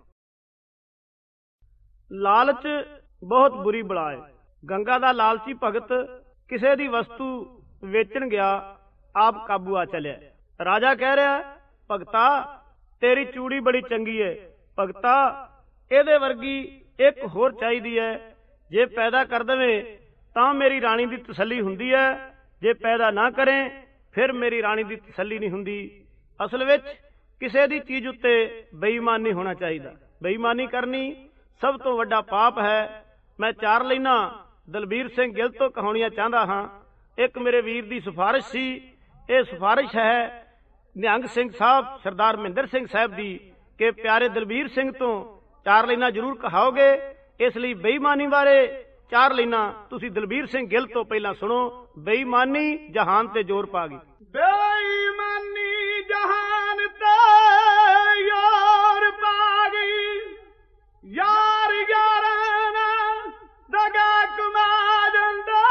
ਲਾਲਚ ਬਹੁਤ ਬੁਰੀ ਬਲਾ ਹੈ। ਗੰਗਾ ਦਾ ਲਾਲਚੀ ਭਗਤ ਕਿਸੇ ਦੀ ਵਸਤੂ ਵੇਚਣ ਗਿਆ, ਆਪ ਕਾਬੂ ਆ ਚਲਿਆ। ਰਾਜਾ ਕਹਿ ਰਿਹਾ, ਭਗਤਾ ਤੇਰੀ ਚੂੜੀ ਬੜੀ ਚੰਗੀ ਹੈ, ਭਗਤਾ ਇਹਦੇ ਵਰਗੀ ਇੱਕ ਹੋਰ ਚਾਹੀਦੀ ਹੈ, ਜੇ ਪੈਦਾ ਕਰ ਦੇਵੇਂ ਤਾਂ ਮੇਰੀ ਰਾਣੀ ਦੀ ਤਸੱਲੀ ਹੁੰਦੀ ਹੈ, ਜੇ ਪੈਦਾ ਨਾ ਕਰੇ ਫਿਰ ਮੇਰੀ ਰਾਣੀ ਦੀ ਤਸੱਲੀ ਨਹੀਂ ਹੁੰਦੀ। ਅਸਲ ਵਿੱਚ ਕਿਸੇ ਦੀ ਚੀਜ਼ ਉੱਤੇ ਬੇਈਮਾਨੀ ਹੋਣਾ ਚਾਹੀਦਾ। ਬੇਈਮਾਨੀ ਕਰਨੀ ਸਭ ਤੋਂ ਵੱਡਾ ਪਾਪ ਹੈ। ਮੈਂ ਚਾਰ ਲਾਈਨਾਂ ਦਲਬੀਰ ਸਿੰਘ ਗਿੱਲ ਤੋਂ ਕਹਾਣੀਆਂ ਚਾਹੁੰਦਾ ਹਾਂ। ਇੱਕ ਮੇਰੇ ਵੀਰ ਦੀ ਸਿਫਾਰਿਸ਼ ਸੀ, ਇਹ ਸਿਫਾਰਿਸ਼ ਹੈ ਨਿਹੰਗ ਸਿੰਘ ਸਾਹਿਬ ਸਰਦਾਰ ਮਹਿੰਦਰ ਸਿੰਘ ਸਾਹਿਬ ਦੀ, ਕਿ ਪਿਆਰੇ ਦਲਬੀਰ ਸਿੰਘ ਤੋਂ ਚਾਰ ਲਾਈਨਾਂ ਜ਼ਰੂਰ ਕਹਾਓਗੇ। ਇਸ ਲਈ ਬੇਈਮਾਨੀ ਬਾਰੇ ਚਾਰ ਲਾਈਨਾਂ ਤੁਸੀਂ ਦਲਬੀਰ ਸਿੰਘ ਗਿੱਲ ਤੋਂ ਪਹਿਲਾਂ ਸੁਣੋ। ਬੇਈਮਾਨੀ ਜਹਾਨ ਤੇ ਜ਼ੋਰ ਪਾ ਗਈ। ਬੇਈਮਾਨੀ ਜਹਾਨ ਤੇ ਜ਼ੋਰ ਪਾ ਗਈ, ਯਾਰ ਯਾਰਾਂ ਨਾਲ ਦਗਾ ਕਮਾ ਜਾਂਦਾ,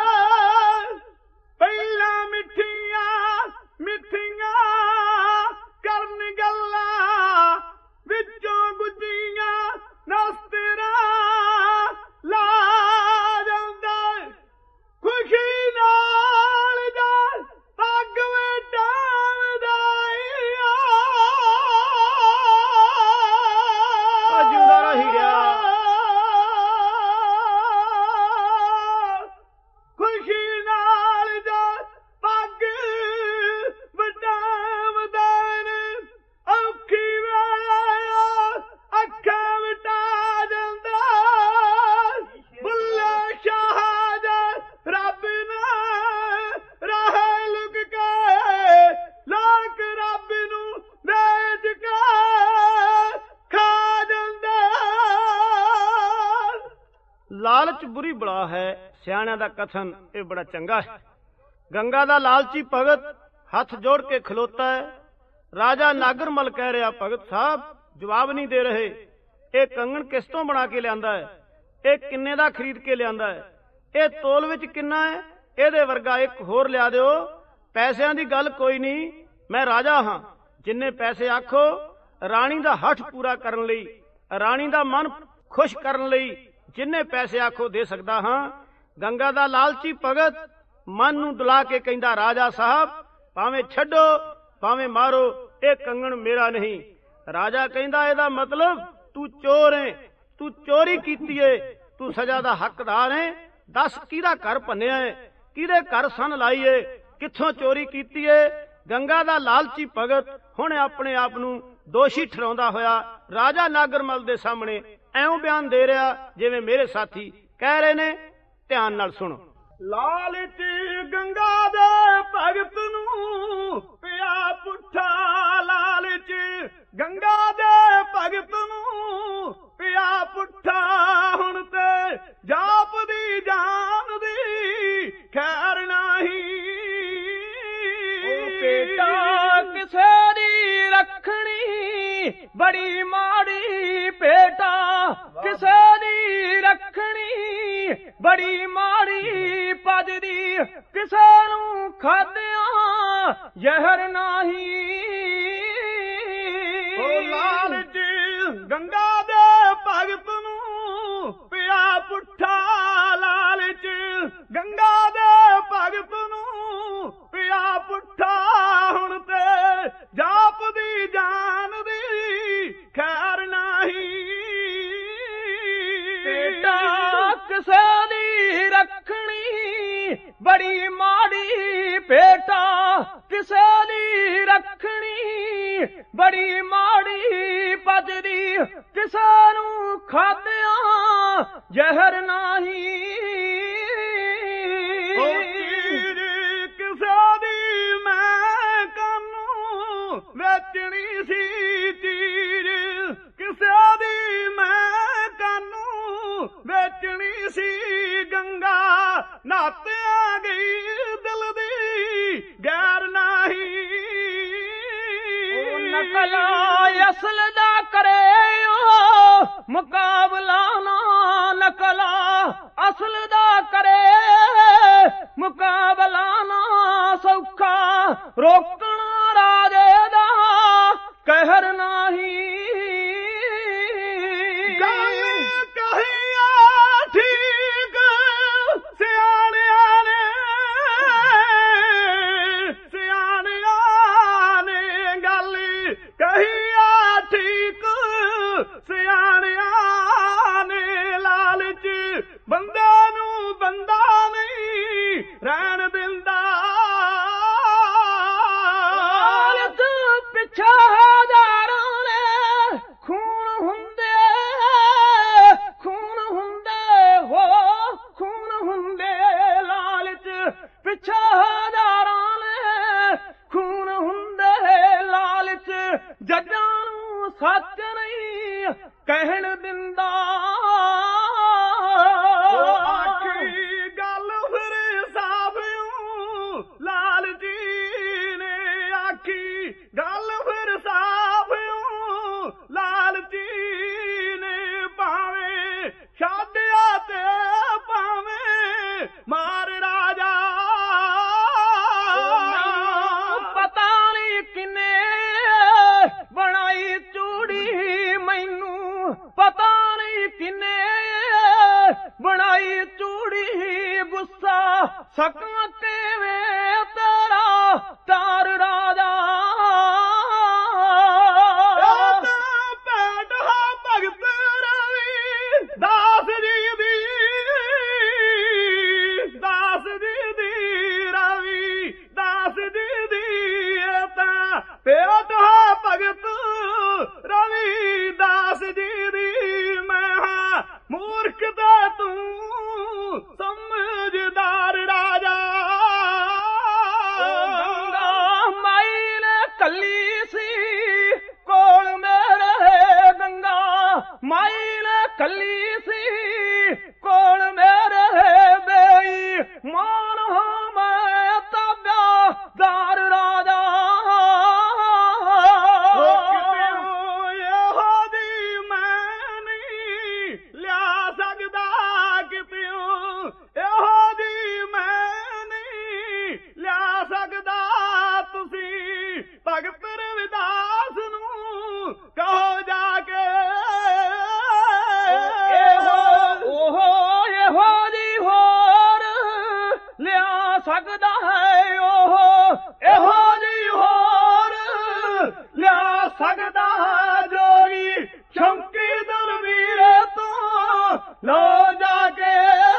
ਪਹਿਲਾਂ ਮਿੱਠੀਆਂ ਮਿੱਠੀਆਂ ਕਰਨ ਗੱਲਾਂ, ਵਿੱਚੋਂ ਗੁੱਜੀਆਂ ਨਸਤਰਾਂ ਲਾ ਜਾਂਦਾ, ਖੁਸ਼ੀ ਨਾਲ ਜਾ ਬੁਰੀ ਬਲਾ ਹੈ। ਸਿਆਣਿਆਂ ਦਾ ਕਥਨ ਇਹ ਬੜਾ ਚੰਗਾ ਹੈ। ਗੰਗਾ ਦਾ ਲਾਲਚੀ ਭਗਤ ਹੱਥ ਜੋੜ ਕੇ ਖਲੋਤਾ ਹੈ। ਰਾਜਾ ਨਾਗਰਮਲ ਕਹਿ ਰਿਹਾ, ਭਗਤ ਸਾਹਿਬ ਜਵਾਬ ਨਹੀਂ ਦੇ ਰਹੇ। ਇਹ ਕੰਗਣ ਕਿਸ ਤੋਂ ਬਣਾ ਕੇ ਲਿਆਂਦਾ ਹੈ? ਇਹ ਕਿੰਨੇ ਦਾ ਖਰੀਦ ਕੇ ਲਿਆਂਦਾ ਹੈ? ਇਹ ਤੋਲ ਵਿੱਚ ਕਿੰਨਾ ਹੈ? ਇਹਦੇ ਵਰਗਾ ਇੱਕ ਹੋਰ ਲਿਆ ਦਿਓ। ਪੈਸਿਆਂ ਦੀ ਗੱਲ ਕੋਈ ਨਹੀਂ, ਮੈਂ ਰਾਜਾ ਹਾਂ। ਜਿੰਨੇ ਪੈਸੇ ਆਖੋ, ਰਾਣੀ ਦਾ ਹੱਠ ਪੂਰਾ ਕਰਨ ਲਈ, ਰਾਣੀ ਦਾ ਮਨ ਖੁਸ਼ ਕਰਨ ਲਈ ਜਿੰਨੇ ਪੈਸੇ ਆਖੋ ਦੇ ਸਕਦਾ ਹਾਂ। ਗੰਗਾ ਦਾ ਲਾਲਚੀ ਭਗਤ ਮਨ ਨੂੰ ਡੁਲਾ ਕੇ ਕਹਿੰਦਾ, ਰਾਜਾ ਸਾਹਿਬ ਭਾਵੇਂ ਛੱਡੋ ਭਾਵੇਂ ਮਾਰੋ, ਇਹ ਕੰਗਣ ਮੇਰਾ ਨਹੀਂ। ਰਾਜਾ ਕਹਿੰਦਾ, ਇਹਦਾ ਮਤਲਬ ਤੂੰ ਚੋਰ ਏ, ਤੂੰ ਚੋਰੀ ਕੀਤੀ ਏ, ਤੂੰ ਸਜ਼ਾ ਦਾ ਹੱਕਦਾਰ ਏ। ਦੱਸ ਕਿਹਦਾ ਘਰ ਭੰਨਿਆ ਏ, ਕਿਹਦੇ ਘਰ ਸੰਨ ਲਾਈ ਏ, ਕਿੱਥੋਂ ਚੋਰੀ ਕੀਤੀ ਏ? ਗੰਗਾ ਦਾ ਲਾਲਚੀ ਭਗਤ ਹੁਣ ਆਪਣੇ ਆਪ ਨੂੰ ਦੋਸ਼ੀ ਠਹਿਰਾਉਂਦਾ ਹੋਇਆ ਰਾਜਾ ਨਾਗਰਮਲ ਦੇ ਸਾਹਮਣੇ ਐਉਂ ਬਿਆਨ ਦੇ ਰਿਹਾ ਜਿਵੇਂ ਮੇਰੇ ਸਾਥੀ ਕਹਿ ਰਹੇ ਨੇ। ਧਿਆਨ ਨਾਲ ਸੁਣੋ। ਲਾਲਚ ਗੰਗਾ ਦੇ ਭਗਤ ਨੂੰ ਪਿਆ ਪੁੱਠਾ, ਲਾਲਚ ਗੰਗਾ ਦੇ ਭਗਤ ਨੂੰ ਪਿਆ ਪੁੱਠਾ। ਹੁਣ ਤੇ ਜਾਪ ਦੀ ਜਾਨ ਦੀ ਖੈਰ ਨਹੀਂ। ਉਹ ਬੇਟਾ ਕਿਸੇ ਦੀ ਰੱਖਣੀ ਬੜੀ ਮਾੜੀ, ਬੇਟਾ ਕਿਸੇ ਦੀ ਰੱਖਣੀ ਬੜੀ ਮਾੜੀ। ਭਜਦੀ ਕਿਸੇ ਨੂੰ ਖਾਦਿਆਂ ਜ਼ਹਿਰ ਨਹੀਂ। ਉਹ ਲਾਲਚ ਗੰਗਾ ਦੇ ਭਗਤ ਨੂੰ ਪਿਆ ਪੁੱਠਾ, ਲਾਲਚ ਗੰਗਾ ਦੇ ਭਗਤ ਨੂੰ ਪਿਆ ਪੁੱਠਾ। ਹੁਣ ਤੇ ਜਾਪ ਦੀ ਜਾਨ ਦੀ ਖੈਰ ਨਹੀਂ। ਬੇਟਾ ਕਿਸੇ ਦੀ ਰੱਖਣੀ ਬੜੀ ਮਾੜੀ, ਬੇਟਾ ਕਿਸੇ ਦੀ ਰੱਖਣੀ ਬੜੀ ਮਾੜੀ। ਭਜਦੀ ਕਿਸੇ ਨੂੰ ਖਾਦਿਆਂ ਜ਼ਹਿਰ ਨਹੀਂ। ਉਹ ਚੀਰ ਕਿਸੇ ਦੀ ਮੈਂ ਕਾਨੂੰ ਵੇਚਣੀ ਸੀ, ਚੀਰ ਕਿਸੇ ਦੀ ਮੈਂ ਕਾਨੂੰ ਵੇਚਣੀ ਸੀ। ਗੰਗਾ ਨਾਤਿਆਂ ਗਈ ਦਿਲ ਦੀ ਗੈਰ ਨਹੀਂ। ਉਹ ਨਕਲਾ ਅਸਲ ਦਾ ਕਰੇ ਓ ਮੁਕਾਬਲਾ ਨਾ, ਨਕਲਾ ਅਸਲ ਦਾ ਕਰੇ ਮੁਕਾਬਲਾ ਨਾ। ਸੌਖਾ ਰੋਕਣਾ ਰਾਜੇ ਦਾ ਕਹਿਰ ਨਹੀਂ। ਠੀਕ ਸਿਆਣਿਆਂ ਨੇ, ਸਿਆਣਿਆਂ ਨੇ ਗੱਲ ਕਹੀ ਆ ਠੀਕ, ਸਿਆਣਿਆਂ ਨੇ। ਲਾਲਚ ਬੰਦੇ ਨੂੰ ਬੰਦਾ ਨਹੀਂ ਰਹਿਣ ਦਿੰਦਾ। ਲਾਲਚ ਪਿੱਛਾ ਹਜ਼ਾਰਾਂ ਨੇ ਖੂਨ ਹੁੰਦੇ, ਖੂਨ ਹੁੰਦੇ ਹੋ ਖੂਨ ਹੁੰਦੇ। ਲਾਲਚ ਪਿੱਛਾ ਹਜ਼ਾਰਾਂ ਨੇ ਖੂਨ ਹੁੰਦੇ। ਲਾਲਚ ਜੱਜਾਂ ਨੂੰ ਸੱਚ ਨਹੀਂ ਕਹਿਣ ਦਿੰਦਾ। ਆਖੀ ਗੱਲ ਫਿਰ ਸਾਫਿਓ ਲਾਲਚੀ ਨੇ, ਆਖੀ ਗੱਲ ਫਿਰ ਸਾਫਿਓ ਲਾਲਚੀ ਨੇ। ਭਾਵੇਂ ਛਾਡਿਆ ਤੇ ਭਾਵੇਂ ਮਾਰ ਰਾਜਾ। ਪਤਾ ਨਹੀਂ ਕਿਨੇ ਬਣਾਈ ਚੂੜੀ, ਮੈਨੂੰ ਪਤਾ ਨਹੀਂ ਕਿਨੇ ਬਣਾਈ ਚੂੜੀ। ਗੁੱਸਾ ਸਕਾਂ ਕਿਵੇਂ ਤੇਰਾ ਤਾਰ ਰਾਜਾ। ਭੈਟ ਹਾਂ ਭਗਤ ਰਵੀ ਦਾਸ ਜੀ ਦੀ, ਦਾਸ ਜੀ ਦੀ ਰਵੀ ਦਾਸ ਜੀ ਦੀ। ਇਹ ਤਾਂ ਭੇਟ ਹਾਂ ਭਗਤ ਰਵੀ ਦਾਸ ਜੀ ਦੀ। ਮੈਂ ਹਾਂ ਮੂਰਖ ਤੇ ਤੂੰ ਸਮਝਦਾਰ ਰਾਜਾ। ਸਕਦਾ ਹੈ ਉਹ ਇਹੋ ਜੀ ਹੋਰ ਲਿਆ ਸਕਦਾ ਹੈ ਜੋਗੀ ਸ਼ੌਂਕੀ ਦਲਵੀਰੇ ਤੋਂ ਲੋ ਜਾ ਕੇ।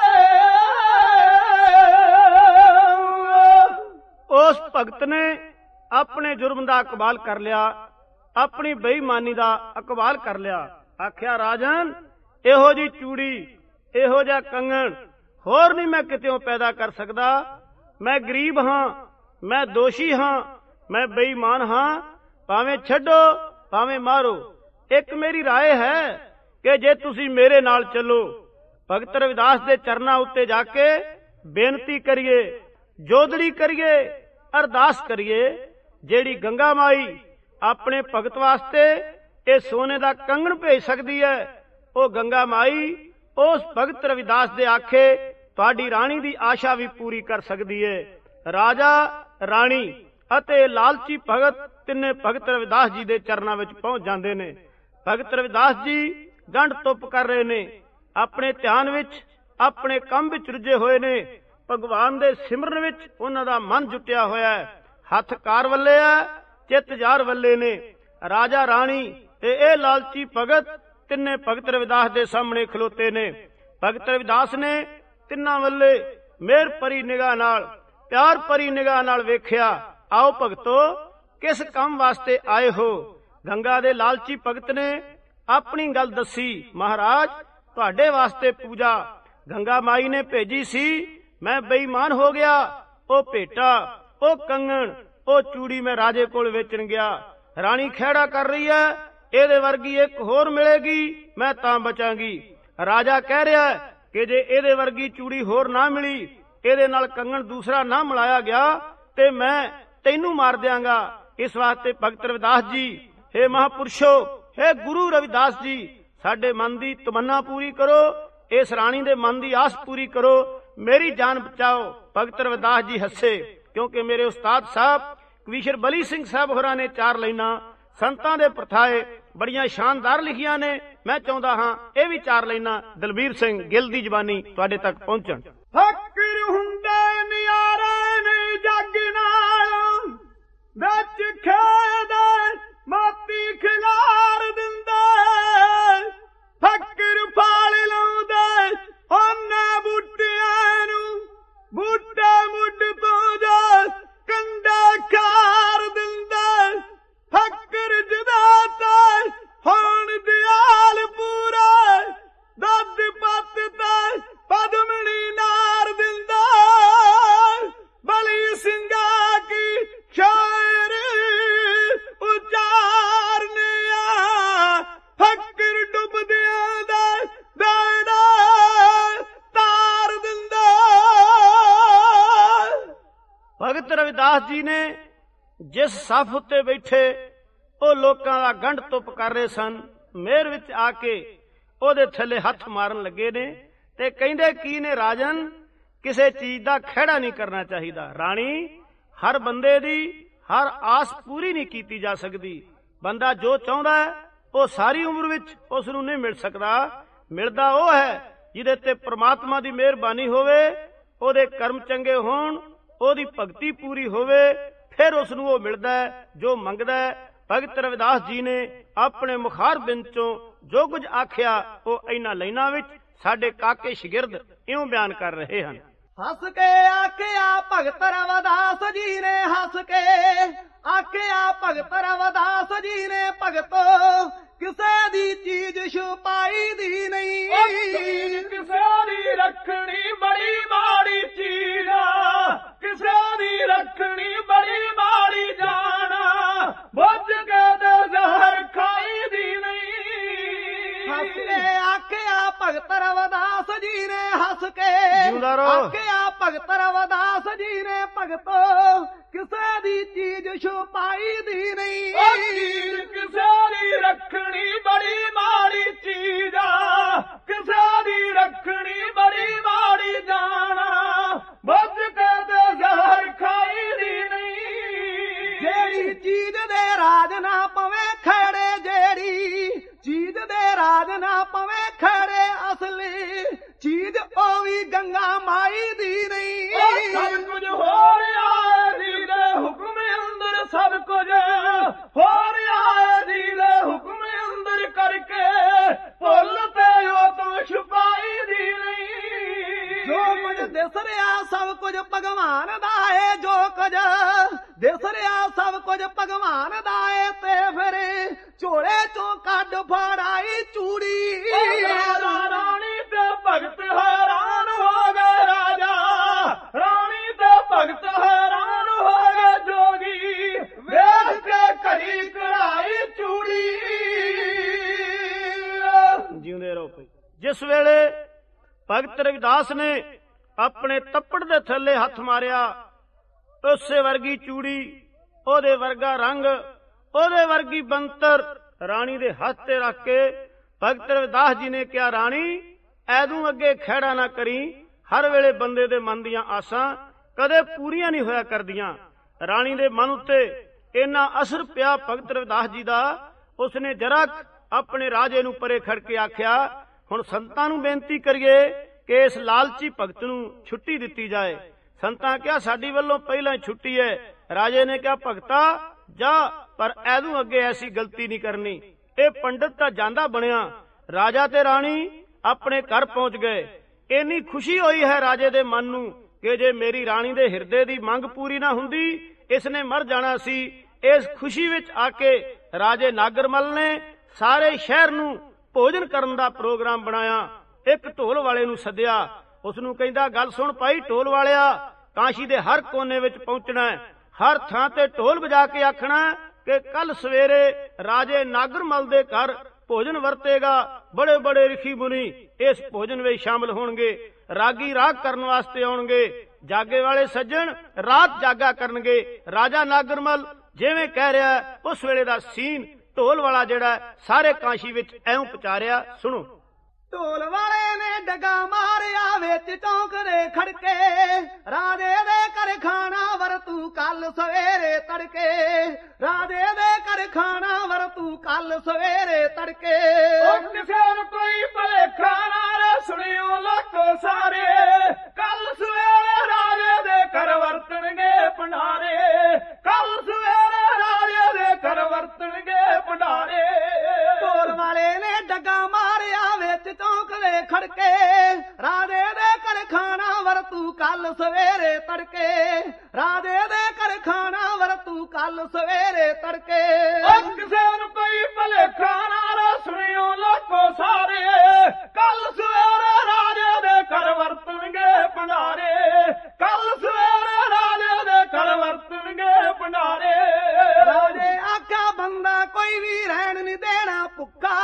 ਉਸ ਭਗਤ ਨੇ ਆਪਣੇ ਜੁਰਮ ਦਾ ਇਕਬਾਲ ਕਰ ਲਿਆ, ਆਪਣੀ ਬੇਈਮਾਨੀ ਦਾ ਇਕਬਾਲ ਕਰ ਲਿਆ। ਆਖਿਆ ਰਾਜਨ ਇਹੋ ਜੀ ਚੂੜੀ, ਇਹੋ ਜਿਹਾ ਕੰਗਣ ਹੋਰ ਨਹੀਂ ਮੈਂ ਕਿਤੇੋਂ ਪੈਦਾ ਕਰ ਸਕਦਾ। ਮੈਂ ਗਰੀਬ ਹਾਂ, ਮੈਂ ਦੋਸ਼ੀ ਹਾਂ, ਮੈਂ ਬੇਈਮਾਨ ਹਾਂ, ਭਾਵੇਂ ਛੱਡੋ ਭਾਵੇਂ ਮਾਰੋ। ਇੱਕ ਮੇਰੀ ਰਾਏ ਹੈ ਕਿ ਜੇ ਤੁਸੀਂ ਮੇਰੇ ਨਾਲ ਚੱਲੋ, ਭਗਤ ਰਵਿਦਾਸ ਦੇ ਚਰਨਾਂ ਉੱਤੇ ਜਾ ਕੇ ਬੇਨਤੀ ਕਰੀਏ, ਜੋਦੜੀ ਕਰੀਏ, ਅਰਦਾਸ ਕਰੀਏ, ਜਿਹੜੀ ਗੰਗਾ ਮਾਈ ਆਪਣੇ ਭਗਤ ਵਾਸਤੇ ਇਹ ਸੋਨੇ ਦਾ ਕੰਗਣ ਭੇਜ ਸਕਦੀ ਹੈ, ਉਹ ਗੰਗਾ ਮਾਈ ਉਸ ਭਗਤ ਰਵਿਦਾਸ ਦੇ ਆਖੇ ਤੁਹਾਡੀ ਰਾਣੀ ਦੀ ਆਸ਼ਾ ਵੀ ਪੂਰੀ ਕਰ ਸਕਦੀ ਹੈ। ਰਾਜਾ, ਰਾਣੀ ਅਤੇ ਲਾਲਚੀ ਭਗਤ ਤਿੰਨੇ ਭਗਤ ਰਵਿਦਾਸ ਜੀ ਦੇ ਚਰਨਾਂ ਵਿੱਚ ਪਹੁੰਚ ਜਾਂਦੇ ਨੇ। ਭਗਤ ਰਵਿਦਾਸ ਜੀ ਗੰਢ ਤੁੱਪ ਕਰ ਰਹੇ ਨੇ, ਆਪਣੇ ਧਿਆਨ ਵਿੱਚ, ਆਪਣੇ ਕੰਮ ਵਿੱਚ ਰੁੱਝੇ ਹੋਏ ਨੇ, ਭਗਵਾਨ ਦੇ ਸਿਮਰਨ ਵਿੱਚ ਉਹਨਾਂ ਦਾ ਮਨ ਜੁਟਿਆ ਹੋਇਆ ਹੈ। ਹੱਥ ਕਾਰ ਵੱਲੇ ਹੈ, ਚਿੱਤ ਜਾਰ ਵੱਲੇ ਨੇ। ਰਾਜਾ, ਰਾਣੀ ਤੇ ਇਹ ਲਾਲਚੀ ਭਗਤ ਤਿੰਨੇ ਭਗਤ ਰਵਿਦਾਸ ਦੇ ਸਾਹਮਣੇ ਖਲੋਤੇ ਨੇ। ਭਗਤ ਰਵਿਦਾਸ ਨੇ ਤਿੰਨਾਂ ਵੱਲੇ ਮਿਹਰ ਭਰੀ ਨਿਗਾਹ ਨਾਲ, ਪਿਆਰ ਭਰੀ ਨਿਗਾਹ ਨਾਲ ਵੇਖਿਆ। ਆਓ ਭਗਤੋ, ਕਿਸ ਕੰਮ ਵਾਸਤੇ ਆਏ ਹੋ? ਗੰਗਾ ਦੇ ਲਾਲਚੀ ਭਗਤ ਨੇ ਆਪਣੀ ਗੱਲ ਦੱਸੀ। ਮਹਾਰਾਜ, ਤੁਹਾਡੇ ਵਾਸਤੇ ਪੂਜਾ ਗੰਗਾ ਮਾਈ ਨੇ ਭੇਜੀ ਸੀ, ਮੈਂ ਬੇਈਮਾਨ ਹੋ ਗਿਆ। ਉਹ ਭੇਟਾ, ਉਹ ਕੰਗਣ, ਉਹ ਚੂੜੀ ਮੈਂ ਰਾਜੇ ਕੋਲ ਵੇਚਣ ਗਿਆ। ਰਾਣੀ ਖਹਿੜਾ ਕਰ ਰਹੀ ਹੈ, ਇਹਦੇ ਵਰਗੀ ਇੱਕ ਹੋਰ ਮਿਲੇਗੀ ਮੈਂ ਤਾਂ ਬਚਾਂਗੀ। ਰਾਜਾ ਕਹਿ ਰਿਹਾ ਕਿ ਜੇ ਇਹਦੇ ਵਰਗੀ ਚੂੜੀ ਹੋਰ ਨਾ ਮਿਲੀ, ਇਹਦੇ ਨਾਲ ਕੰਗਣ ਦੂਸਰਾ ਨਾ ਮਿਲਾਇਆ ਗਿਆ ਤੇ ਮੈਂ ਤੈਨੂੰ ਮਾਰ ਦਿਆਂਗਾ। ਇਸ ਵਾਸਤੇ ਭਗਤ ਰਵਿਦਾਸ ਜੀ, ਹੇ ਮਹਾਪੁਰਸ਼ੋ, ਹੇ ਗੁਰੂ ਰਵਿਦਾਸ ਜੀ, ਸਾਡੇ ਮਨ ਦੀ ਤਮੰਨਾ ਪੂਰੀ ਕਰੋ, ਇਸ ਰਾਣੀ ਦੇ ਮਨ ਦੀ ਆਸ ਪੂਰੀ ਕਰੋ, ਮੇਰੀ ਜਾਨ ਬਚਾਓ। ਭਗਤ ਰਵਿਦਾਸ ਜੀ ਹੱਸੇ, ਕਿਉਂਕਿ ਮੇਰੇ ਉਸਤਾਦ ਸਾਹਿਬ ਕਵੀਸ਼ਰ ਬਲੀ ਸਿੰਘ ਸਾਹਿਬ ਹੋਰਾਂ ਨੇ ਚਾਰ ਲਾਈਨਾਂ ਸੰਤਾਂ ਦੇ ਪ੍ਰਥਾਏ ਬੜੀਆਂ ਸ਼ਾਨਦਾਰ ਲਿਖੀਆਂ ਨੇ। ਮੈਂ ਚਾਹੁੰਦਾ ਹਾਂ ਇਹ ਵੀ ਚਾਰ ਲਾਈਨਾਂ ਦਲਬੀਰ ਸਿੰਘ ਗਿੱਲ ਦੀ ਜ਼ਬਾਨੀ ਤੁਹਾਡੇ ਤੱਕ ਪਹੁੰਚਣ। ਫਕਰ ਹੁੰਦੇ ਨਿਆਰੇ ਨੇ ਜੱਗ ਨਾਲ ਵਿੱਚ ਖੇਦੇ ਮਾਤੀ ਖਿਲਾਰ ਦਿੰਦੇ, ਫਕਰ ਫਾਲ ਲਾਉਂਦੇ ਉਹਨਾਂ ਬੂਟਿਆਂ ਨੂੰ, ਬੂਟੇ ਮੁੱਢ ਤੋਂ ਜਾ ਕੰਡਾ ਖਾਰ ਦਿੰਦੇ। ਫਕਰ ਜਦਾ ਤੇ ਹੁਣ ਦਿਆਲ ਪੂਰਾ, ਦੱਦ ਪੱਤ ਤੇ ਪਦਮਣੀ ਨਾਰ ਦਿੰਦਾ। ਬਲੀ ਸਿੰਘਾ ਕੀ ਸ਼ਾਇਰ ਉਚਾਰਨਿਆ, ਫਕਰ ਡੁੱਬਦਿਆਂ ਦਾ ਬੇੜਾ ਤਾਰ ਦਿੰਦਾ। ਭਗਤ ਰਵਿਦਾਸ ਜੀ ਨੇ ਜਿਸ ਸਫ਼ ਉੱਤੇ ਬੈਠੇ ਉਹ ਲੋਕਾਂ ਦਾ ਗੰਢ ਤੁੱਪ ਕਰ ਰਹੇ ਸਨ, ਮਿਹਰ ਵਿੱਚ ਆ ਕੇ ਉਹਦੇ ਥੱਲੇ ਹੱਥ ਮਾਰਨ ਲੱਗੇ ਨੇ ਤੇ ਕਹਿੰਦੇ ਕੀ ਨੇ, ਰਾਜਨ, ਕਿਸੇ ਚੀਜ਼ ਦਾ ਖਹਿੜਾ ਨਹੀਂ ਕਰਨਾ ਚਾਹੀਦਾ। ਰਾਣੀ, ਹਰ ਬੰਦੇ ਦੀ ਹਰ ਆਸ ਪੂਰੀ ਨਹੀਂ ਕੀਤੀ ਜਾ ਸਕਦੀ। ਬੰਦਾ ਜੋ ਚਾਹੁੰਦਾ ਹੈ ਉਹ ਸਾਰੀ ਉਮਰ ਵਿੱਚ ਉਸ ਨੂੰ ਨਹੀਂ ਮਿਲ ਸਕਦਾ। ਮਿਲਦਾ ਉਹ ਹੈ ਜਿਹਦੇ ਤੇ ਪ੍ਰਮਾਤਮਾ ਦੀ ਮਿਹਰਬਾਨੀ ਹੋਵੇ, ਉਹਦੇ ਕਰਮ ਚੰਗੇ ਹੋਣ, ਉਹਦੀ ਭਗਤੀ ਪੂਰੀ ਹੋਵੇ, ਫਿਰ ਉਸ ਨੂੰ ਉਹ ਮਿਲਦਾ ਹੈ ਜੋ ਮੰਗਦਾ ਹੈ। ਭਗਤ ਰਵਿਦਾਸ ਜੀ ਨੇ ਆਪਣੇ ਮੁਖਾਰ ਬਿੰਦ ਚੋਂ ਜੋ ਕੁਝ ਆਖਿਆ ਉਹ ਇਹਨਾਂ ਲਾਈਨਾਂ ਵਿੱਚ ਸਾਡੇ ਕਾਕੇ ਸ਼ਗਿਰਦ ਇਉਂ ਬਿਆਨ ਕਰ ਰਹੇ ਹਨ। ਹੱਸ ਕੇ ਆਖਿਆ ਭਗਤ ਰਵਿਦਾਸ ਜੀ ਨੇ, ਹੱਸ ਕੇ ਆਖਿਆ ਭਗਤ ਰਵਿਦਾਸ ਜੀ ਨੇ, ਭਗਤੋ ਕਿਸੇ ਦੀ ਚੀਜ਼ ਛੁਪਾਈ ਦੀ ਨਹੀਂ। ਕਿਸੇ ਦੀ ਰੱਖਣੀ ਬੜੀ ਮਾੜੀ ਚੀਜ਼, ਕਿਸੇ ਦੀ ਰੱਖਣੀ ਬੜੀ ਮਾੜੀ ਜਾਣ, ਬੁੱਝ ਕੇ ਤੇ ਜ਼ਹਿਰ ਖਾਈ ਦੀ ਨਹੀਂ। ਹੱਸ ਕੇ ਆਖਿਆ ਭਗਤ ਰਵਿਦਾਸ ਜੀ ਨੇ, ਹੱਸ ਕੇ ਜਿਉਂਦਾ ਰਹੋ। ਆਖਿਆ ਭਗਤ ਰਵਿਦਾਸ ਜੀ ਨੇ, ਭਗਤੋ ਕਿਸੇ ਦੀ ਚੀਜ਼ ਛੁਪਾਈ ਦੀ ਨਹੀਂ। ਕਿਸੇ ਦੀ ਰੱਖਣੀ ਬੜੀ ਮਾੜੀ ਚੀਜ਼, ਕਿਸੇ ਦੀ ਰੱਖਣੀ ਬੜੀ ਮਾੜੀ ਜਾਣ, ਬੁੱਝ ਕੇ ਤੇ ਜ਼ਹਿਰ ਖਾਈ ਦੀ ਨਹੀਂ। ਜਿਹੜੀ ਚੀਜ਼ ਦੇ ਰਾਜ ਨਾ ਪਵੇ ਖੜੇ, ਜਿਹੜੀ ਚੀਜ਼ ਦੇ ਰਾਜ ਨਾ ਪਵੇ ਖੜੇ, ਅਸਲੀ ਚੀਜ਼ ਉਹ ਵੀ ਗੰਗਾ ਮਾਈ ਦੀ ਨਹੀਂ। ਸਭ ਕੁਝ ਰਿਹਾ ਸਭ ਕੁਝ ਭਗਵਾਨ ਦਾ ਏ, ਜੋ ਕੁਝ ਦਿਸ ਰਿਹਾ ਸਭ ਕੁਝ ਭਗਵਾਨ ਦਾ ਏ, ਤੇ ਫਿਰ ਝੋਲੇ ਚੋਂ ਕੱਢ ਫੜਾਈ ਚੂੜੀ। ਰਾਣੀ ਤੇ ਭਗਤ ਹੈਰਾਨ ਹੋ ਗਏ, ਰਾਜਾ ਰਾਣੀ ਤੇ ਭਗਤ ਹੈਰਾਨ ਹੋ ਗਏ, ਜੋਗੀ ਵੇਖ ਕੇ ਘੜੀ ਕਢਾਈ ਚੂੜੀ। ਜਿਉਂਦੇ ਰਹੋ ਭਾਈ। ਜਿਸ ਵੇਲੇ ਭਗਤ ਰਵਿਦਾਸ ਨੇ ਆਪਣੇ ਤੱਪੜ ਦੇ ਥੱਲੇ ਹੱਥ ਮਾਰਿਆ, ਉਸੇ ਵਰਗੀ ਚੂੜੀ, ਉਹਦੇ ਵਰਗਾ ਰੰਗ, ਉਹਦੇ ਵਰਗੀ ਬੰਤਰ ਰਾਣੀ ਦੇ ਹੱਥ ਤੇ ਰੱਖ ਕੇ ਭਗਤ ਰਵਿਦਾਸ ਜੀ ਨੇ ਕਿਹਾ, ਰਾਣੀ ਐਦੂ ਅੱਗੇ ਖਹਿੜਾ ਨਾ ਕਰੀ, ਹਰ ਵੇਲੇ ਬੰਦੇ ਦੇ ਮਨ ਦੀਆਂ ਆਸਾਂ ਕਦੇ ਪੂਰੀਆਂ ਨਹੀਂ ਹੋਇਆ ਕਰਦੀਆਂ। ਰਾਣੀ ਦੇ ਮਨ ਉੱਤੇ ਇੰਨਾ ਅਸਰ ਪਿਆ ਭਗਤ ਰਵਿਦਾਸ ਜੀ ਦਾ, ਉਸਨੇ ਜਰਾ ਆਪਣੇ ਰਾਜੇ ਨੂੰ ਪਰੇ ਖੜ ਕੇ ਆਖਿਆ, ਹੁਣ ਸੰਤਾਂ ਨੂੰ ਬੇਨਤੀ ਕਰੀਏ ਕਿ ਇਸ ਲਾਲਚੀ ਭਗਤ ਨੂੰ ਛੁੱਟੀ ਦਿੱਤੀ ਜਾਏ। ਸੰਤਾਂ ਕਿਹਾ, ਸਾਡੀ ਵੱਲੋਂ ਪਹਿਲਾਂ ਛੁੱਟੀ ਹੈ। ਰਾਜੇ ਨੇ ਕਿਹਾ, ਭਗਤਾ ਜਾ, ਪਰ ਐਦੂ ਅੱਗੇ ਐਸੀ ਗਲਤੀ ਨਹੀਂ ਕਰਨੀ। ਇਹ ਪੰਡਤ ਤਾਂ ਜਾਂਦਾ ਬਣਿਆ। ਰਾਜਾ ਤੇ ਰਾਣੀ ਆਪਣੇ ਘਰ ਪਹੁੰਚ ਗਏ। ਇੰਨੀ ਖੁਸ਼ੀ ਹੋਈ ਹੈ ਰਾਜੇ ਦੇ ਮਨ ਨੂੰ ਕਿ ਜੇ ਮੇਰੀ ਰਾਣੀ ਦੇ ਹਿਰਦੇ ਦੀ ਮੰਗ ਪੂਰੀ ਨਾ ਹੁੰਦੀ, ਇਸਨੇ ਮਰ ਜਾਣਾ ਸੀ। ਇਸ ਖੁਸ਼ੀ ਵਿੱਚ ਆ ਕੇ ਰਾਜੇ ਨਾਗਰਮਲ ਨੇ ਸਾਰੇ ਸ਼ਹਿਰ ਨੂੰ ਭੋਜਨ ਕਰਨ ਦਾ ਪ੍ਰੋਗਰਾਮ ਬਣਾਇਆ। ਇੱਕ ਢੋਲ ਵਾਲੇ ਨੂੰ ਸੱਦਿਆ, ਉਸ ਨੂੰ ਕਹਿੰਦਾ, ਗੱਲ ਸੁਣ ਭਾਈ ਢੋਲ ਵਾਲਿਆ, ਕਾਸ਼ੀ ਦੇ ਹਰ ਕੋਨੇ ਵਿੱਚ ਪਹੁੰਚਣਾ, ਹਰ ਥਾਂ ਤੇ ਢੋਲ ਵਜਾ ਕੇ ਆਖਣਾ ਕਿ ਕੱਲ ਸਵੇਰੇ ਰਾਜੇ ਨਾਗਰਮਲ ਦੇ ਘਰ ਭੋਜਨ ਵਰਤੇਗਾ। ਬੜੇ ਬੜੇ ਰਿਸ਼ੀ ਮੁਨੀ ਇਸ ਭੋਜਨ ਵਿੱਚ ਸ਼ਾਮਲ ਹੋਣਗੇ, ਰਾਗੀ ਰਾਗ ਕਰਨ ਵਾਸਤੇ ਆਉਣਗੇ, ਜਾਗੇ ਵਾਲੇ ਸੱਜਣ ਰਾਤ ਜਾਗਾ ਕਰਨਗੇ। ਰਾਜਾ ਨਾਗਰਮਲ ਜਿਵੇਂ ਕਹਿ ਰਿਹਾ, ਉਸ ਵੇਲੇ ਦਾ ਸੀਨ ਢੋਲ ਵਾਲਾ ਜਿਹੜਾ ਸਾਰੇ ਕਾਸ਼ੀ ਵਿੱਚ ਐਉਂ ਪਚਾਰਿਆ। ਸੁਣੋ। ਢੋਲ ਵਾਲੇ ਨੇ ਡਗਾ ਮਾਰਿਆ ਵਿੱਚ ਚੌਂਕ ਦੇ ਖੜਕੇ, ਰਾਜੇ ਦੇ ਘਰ ਖਾਣਾ ਵਰਤੂ ਕੱਲ ਸਵੇਰੇ ਤੜਕੇ, ਰਾਜੇ ਦੇ ਘਰ ਖਾਣਾ ਵਰਤੂ ਕੱਲ ਸਵੇਰੇ ਤੜਕੇ। ਉਹ ਕਿਸੇ ਨੂੰ ਕੋਈ ਭਲੇਖਾ ਨਾ ਸੁਣਿਓ ਲੋਕੋ ਸਾਰੇ, ਕੱਲ ਸਵੇਰੇ ਰਾਜੇ ਦੇ ਘਰ ਵਰਤਣਗੇ ਭੰਡਾਰੇ, ਕੱਲ ਸਵੇਰੇ ਰਾਜੇ ਦੇ ਘਰ ਵਰਤਣਗੇ ਭੰਡਾਰੇ। ਢੋਲ ਵਾਲੇ ਨੇ ਡਗਾ ਮਾਰਿਆ ਵਿੱਚ ਚੌਂਕ ਦੇ ਖੜਕੇ, ਰਾਜੇ ਦੇ ਘਰ ਖਾਣਾ ਵਰਤੂ ਕੱਲ ਸਵੇਰੇ ਤੜਕੇ, ਰਾਜੇ ਦੇ ਘਰ ਖਾਣਾ ਵਰਤੂ ਕੱਲ ਸਵੇਰੇ ਤੜਕੇ। ਉਹ ਕਿਸੇ ਨੂੰ ਕੋਈ ਭਲੇਖਾ ਨਾ ਸੁਣਿਓ ਲੋਕੋ ਸਾਰੇ, ਕੱਲ ਸਵੇਰੇ ਰਾਜੇ ਦੇ ਘਰ ਵਰਤਣਗੇ ਭੰਡਾਰੇ, ਕੱਲ ਸਵੇਰੇ ਰਾਜੇ ਦੇ ਘਰ ਵਰਤਣਗੇ ਭੰਡਾਰੇ। ਰਾਜੇ ਆਖਿਆ, ਬੰਦਾ ਕੋਈ ਵੀ ਰਹਿਣ ਨਹੀਂ ਦੇਣਾ ਭੁੱਖਾ,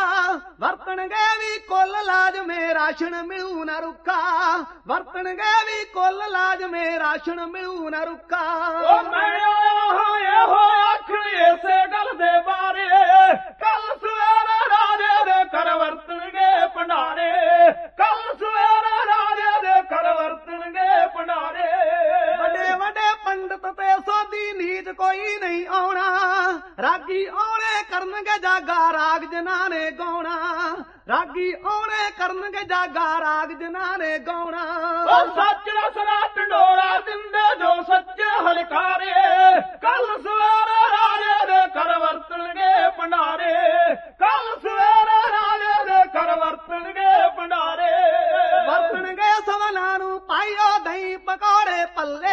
ਵਰਤਣਗੇ ਵੀ ਕੁੱਲ ਲਾਜ਼ਮੇ ਰਾਸ਼ਨ ਮਿਲੂ ਨਾ ਰੁੱਖਾ, ਵਰਤਣਗੇ ਵੀ ਕੁੱਲ ਲਾਜ਼ਮੇ ਰਾਸ਼ਨ ਮਿਲੂ ਨਾ ਰੁੱਖਾ। ਉਹ ਮੈਂ ਆਇਆ ਹਾਂ ਇਹੋ ਆਖਣ ਇਸੇ ਗੱਲ ਦੇ ਬਾਰੇ, ਕੱਲ ਸਵੇਰੇ ਰਾਜੇ ਦੇ ਘਰ ਵਰਤਣਗੇ ਭੰਡਾਰੇ, ਕੱਲ ਸਵੇਰੇ ਰਾਜੇ ਦੇ ਘਰ ਵਰਤਣਗੇ ਭੰਡਾਰੇ। ਵੱਡੇ ਵੱਡੇ ਪੰਡਤ ਤੇ ਸੋਧੀ ਨੀਚ ਕੋਈ ਨਹੀਂ ਆਉਣਾ, ਰਾਗੀ ਆਉਣੇ ਕਰਨਗੇ ਜਾਗਾ ਰਾਗ ਜਿਨ੍ਹਾਂ ਨੇ ਗਾਉਣਾ, ਰਾਗੀ ਆਉਣੇ ਕਰਨਗੇ ਜਾਗਾ ਰਾਗ ਜਿਨ੍ਹਾਂ ਨੇ ਗਾਉਣਾ। ਉਹ ਸੱਚ ਦਾ ਸਰਾ ਢੰਡੋਰਾ ਦਿੰਦੇ ਜੋ ਸੱਚੇ ਹਲਕਾਰੇ, ਕੱਲ ਸਵੇਰੇ ਰਾਜੇ ਦੇ ਘਰ ਵਰਤਣਗੇ ਭੰਡਾਰੇ, ਕੱਲ ਸਵੇਰੇ ਰਾਜੇ ਦੇ ਘਰ ਵਰਤਣਗੇ ਭੰਡਾਰੇ। ਵਰਤਣਗੇ ਸਵਨਾਂ ਨੂੰ ਪਾਈਓ ਦਹੀਂ ਪਕੌੜੇ ਪੱਲੇ,